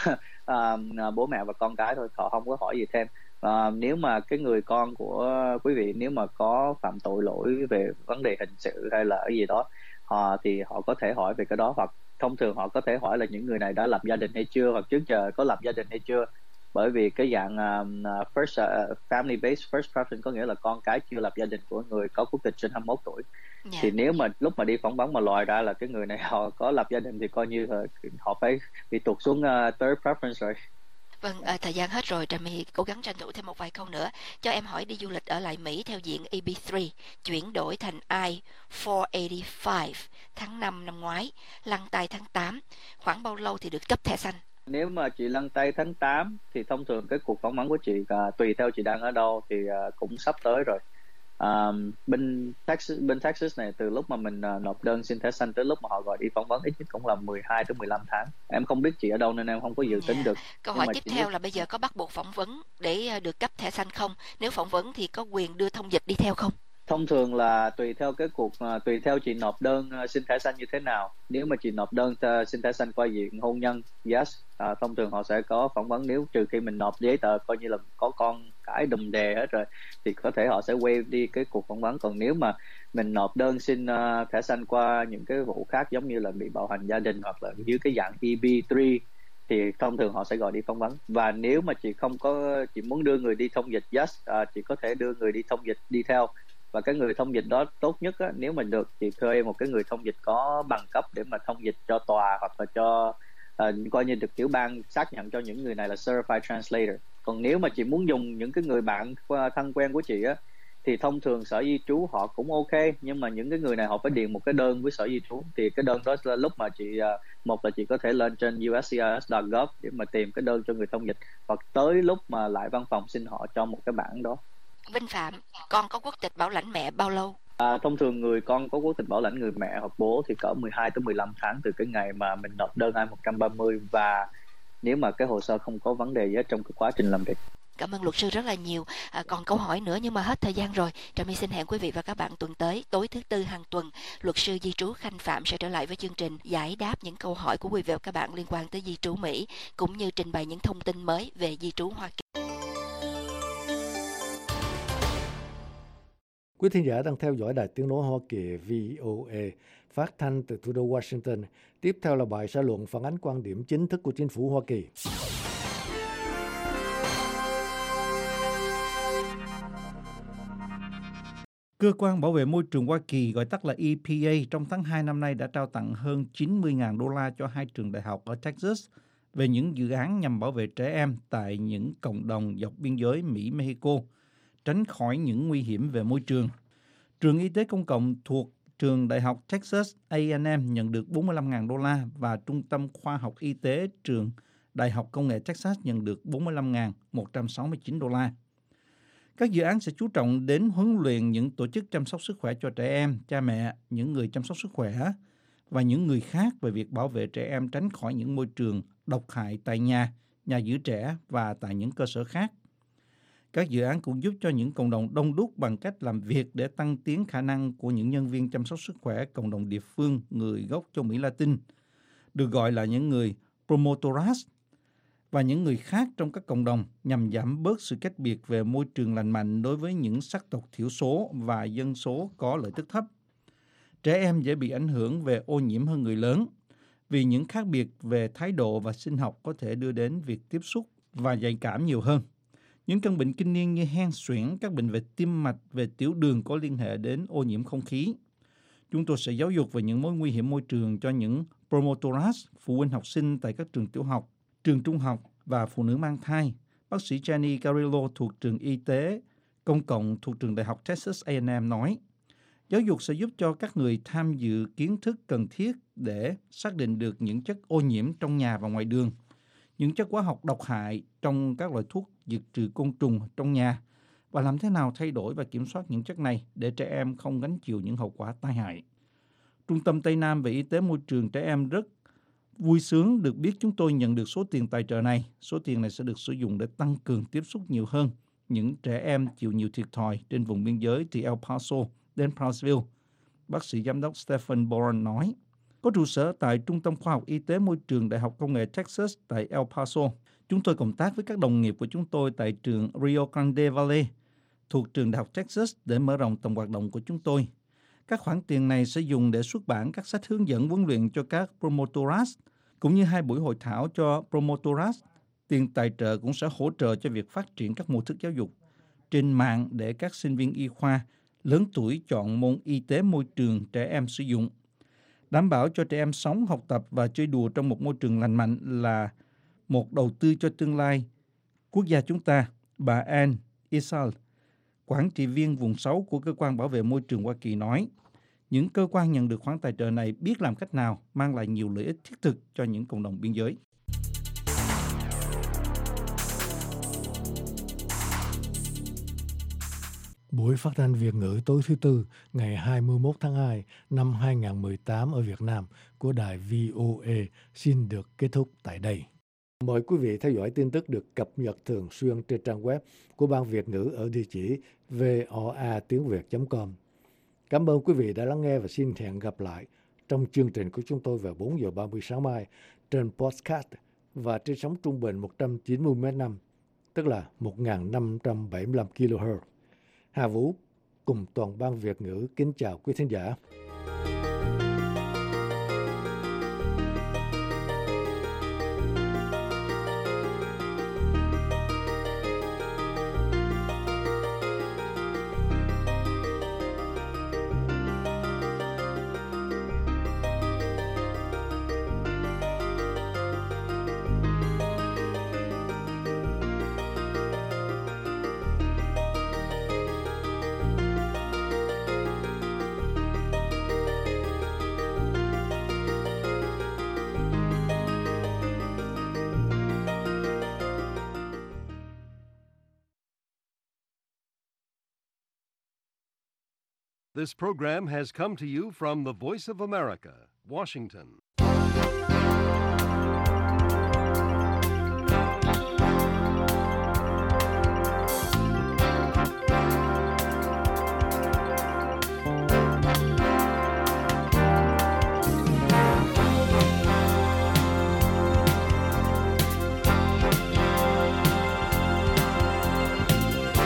uh, bố mẹ và con cái thôi, họ không có hỏi gì thêm. Uh, nếu mà cái người con của quý vị nếu mà có phạm tội lỗi về vấn đề hình sự hay là cái gì đó, họ thì họ có thể hỏi về cái đó, hoặc thông thường họ có thể hỏi là những người này đã lập gia đình hay chưa, hoặc trước giờ có lập gia đình hay chưa. Bởi vì cái dạng um, first uh, family based first preference có nghĩa là con cái chưa lập gia đình của người có quốc tịch trên hai mươi mốt tuổi. Yeah. Thì nếu mà lúc mà đi phỏng vấn mà lòi ra là cái người này họ có lập gia đình thì coi như là họ phải bị tụt xuống uh, third preference rồi. Vâng, à, thời gian hết rồi, Trà My cố gắng tranh thủ thêm một vài câu nữa. Cho em hỏi đi du lịch ở lại Mỹ theo diện A B ba, chuyển đổi thành I bốn tám mươi lăm tháng năm năm ngoái, lăn tay tháng tám. Khoảng bao lâu thì được cấp thẻ xanh? Nếu mà chị lăn tay tháng tám thì thông thường cái cuộc phỏng vấn của chị uh, tùy theo chị đang ở đâu thì uh, cũng sắp tới rồi. Um, bên Texas bên Texas này từ lúc mà mình uh, nộp đơn xin thẻ xanh tới lúc mà họ gọi đi phỏng vấn ít nhất cũng là mười hai tới mười lăm tháng. Em không biết chị ở đâu nên em không có dự tính được. Câu Nhưng hỏi mà tiếp chị theo biết- là bây giờ có bắt buộc phỏng vấn để uh, được cấp thẻ xanh không? Nếu phỏng vấn thì có quyền đưa thông dịch đi theo không? Thông thường là tùy theo cái cuộc uh, tùy theo chị nộp đơn uh, xin thẻ xanh như thế nào. Nếu mà chị nộp đơn uh, xin thẻ xanh qua diện hôn nhân, yes, uh, thông thường họ sẽ có phỏng vấn. Nếu trừ khi mình nộp giấy tờ coi như là có con cái đùm đề hết rồi thì có thể họ sẽ waive đi cái cuộc phỏng vấn. Còn nếu mà mình nộp đơn xin uh, thẻ xanh qua những cái vụ khác giống như là bị bạo hành gia đình hoặc là dưới cái dạng E B ba thì thông thường họ sẽ gọi đi phỏng vấn. Và nếu mà chị không có chị muốn đưa người đi thông dịch, yes, uh, chị có thể đưa người đi thông dịch đi theo. Và cái người thông dịch đó tốt nhất á, nếu mà được thì thuê một cái người thông dịch có bằng cấp để mà thông dịch cho tòa hoặc là cho uh, coi như được tiểu bang xác nhận cho những người này là certified translator. Còn nếu mà chị muốn dùng những cái người bạn thân quen của chị á thì thông thường sở di trú họ cũng ok, nhưng mà những cái người này họ phải điền một cái đơn với sở di trú. Thì cái đơn đó là lúc mà chị uh, một là chị có thể lên trên u ét xê i ét chấm gov để mà tìm cái đơn cho người thông dịch, hoặc tới lúc mà lại văn phòng xin họ cho một cái bản đó. Vinh Phạm, con có quốc tịch bảo lãnh mẹ bao lâu? À, thông thường người con có quốc tịch bảo lãnh người mẹ hoặc bố thì cỡ mười hai tới mười lăm tháng từ cái ngày mà mình nộp đơn I một ba mươi, và nếu mà cái hồ sơ không có vấn đề gì hết trong cái quá trình làm việc. Cảm ơn luật sư rất là nhiều. À, còn câu hỏi nữa nhưng mà hết thời gian rồi. Trà My xin hẹn quý vị và các bạn tuần tới, tối thứ tư hàng tuần, luật sư di trú Khanh Phạm sẽ trở lại với chương trình giải đáp những câu hỏi của quý vị và các bạn liên quan tới di trú Mỹ, cũng như trình bày những thông tin mới về di trú Hoa Kỳ. Quý thính giả đang theo dõi Đài Tiếng nói Hoa Kỳ V O A phát thanh từ thủ đô Washington. Tiếp theo là bài xã luận phản ánh quan điểm chính thức của chính phủ Hoa Kỳ. Cơ quan bảo vệ môi trường Hoa Kỳ, gọi tắt là E P A, trong tháng hai năm nay đã trao tặng hơn chín mươi nghìn đô la cho hai trường đại học ở Texas về những dự án nhằm bảo vệ trẻ em tại những cộng đồng dọc biên giới Mỹ-Mexico, tránh khỏi những nguy hiểm về môi trường. Trường y tế công cộng thuộc trường đại học Texas A and M nhận được bốn mươi lăm nghìn đô la và Trung tâm khoa học y tế trường Đại học Công nghệ Texas nhận được bốn mươi lăm nghìn một trăm sáu mươi chín đô la. Các dự án sẽ chú trọng đến huấn luyện những tổ chức chăm sóc sức khỏe cho trẻ em, cha mẹ, những người chăm sóc sức khỏe và những người khác về việc bảo vệ trẻ em tránh khỏi những môi trường độc hại tại nhà, nhà giữ trẻ và tại những cơ sở khác. Các dự án cũng giúp cho những cộng đồng đông đúc bằng cách làm việc để tăng tiến khả năng của những nhân viên chăm sóc sức khỏe cộng đồng địa phương người gốc châu Mỹ Latin, được gọi là những người promotoras, và những người khác trong các cộng đồng nhằm giảm bớt sự cách biệt về môi trường lành mạnh đối với những sắc tộc thiểu số và dân số có lợi tức thấp. Trẻ em dễ bị ảnh hưởng về ô nhiễm hơn người lớn, vì những khác biệt về thái độ và sinh học có thể đưa đến việc tiếp xúc và nhạy cảm nhiều hơn. Những căn bệnh kinh niên như hen suyễn, các bệnh về tim mạch, về tiểu đường có liên hệ đến ô nhiễm không khí. Chúng tôi sẽ giáo dục về những mối nguy hiểm môi trường cho những promotoras, phụ huynh học sinh tại các trường tiểu học, trường trung học và phụ nữ mang thai. Bác sĩ Jenny Carillo thuộc trường y tế công cộng thuộc trường đại học Texas A and M nói, giáo dục sẽ giúp cho các người tham dự kiến thức cần thiết để xác định được những chất ô nhiễm trong nhà và ngoài đường, những chất hóa học độc hại trong các loại thuốc diệt trừ côn trùng trong nhà và làm thế nào thay đổi và kiểm soát những chất này để trẻ em không gánh chịu những hậu quả tai hại. Trung tâm Tây Nam về y tế môi trường trẻ em rất vui sướng được biết chúng tôi nhận được số tiền tài trợ này. Số tiền này sẽ được sử dụng để tăng cường tiếp xúc nhiều hơn những trẻ em chịu nhiều thiệt thòi trên vùng biên giới từ El Paso đến Brownsville. Bác sĩ giám đốc Stephen Boren nói, có trụ sở tại Trung tâm Khoa học Y tế Môi trường Đại học Công nghệ Texas tại El Paso. Chúng tôi cộng tác với các đồng nghiệp của chúng tôi tại trường Rio Grande Valley thuộc trường Đại học Texas để mở rộng tầm hoạt động của chúng tôi. Các khoản tiền này sẽ dùng để xuất bản các sách hướng dẫn huấn luyện cho các promotoras, cũng như hai buổi hội thảo cho promotoras. Tiền tài trợ cũng sẽ hỗ trợ cho việc phát triển các mô thức giáo dục trên mạng để các sinh viên y khoa lớn tuổi chọn môn y tế môi trường trẻ em sử dụng. Đảm bảo cho trẻ em sống, học tập và chơi đùa trong một môi trường lành mạnh là một đầu tư cho tương lai quốc gia chúng ta, bà Ann Isal, quản trị viên vùng sáu của Cơ quan Bảo vệ Môi trường Hoa Kỳ nói. Những cơ quan nhận được khoản tài trợ này biết làm cách nào mang lại nhiều lợi ích thiết thực cho những cộng đồng biên giới. Buổi phát thanh Việt ngữ tối thứ Tư ngày hai mươi mốt tháng hai năm hai nghìn không trăm mười tám ở Việt Nam của đài V O A xin được kết thúc tại đây. Mời quý vị theo dõi tin tức được cập nhật thường xuyên trên trang web của Ban Việt ngữ ở địa chỉ voa tiếng việt chấm com. Cảm ơn quý vị đã lắng nghe và xin hẹn gặp lại trong chương trình của chúng tôi vào bốn giờ ba mươi sáng mai trên podcast và trên sóng trung bình một trăm chín mươi mét năm, tức là một nghìn năm trăm bảy mươi lăm ki lô héc. Hà Vũ cùng toàn ban Việt ngữ kính chào quý thính giả. This program has come to you from the Voice of America, Washington.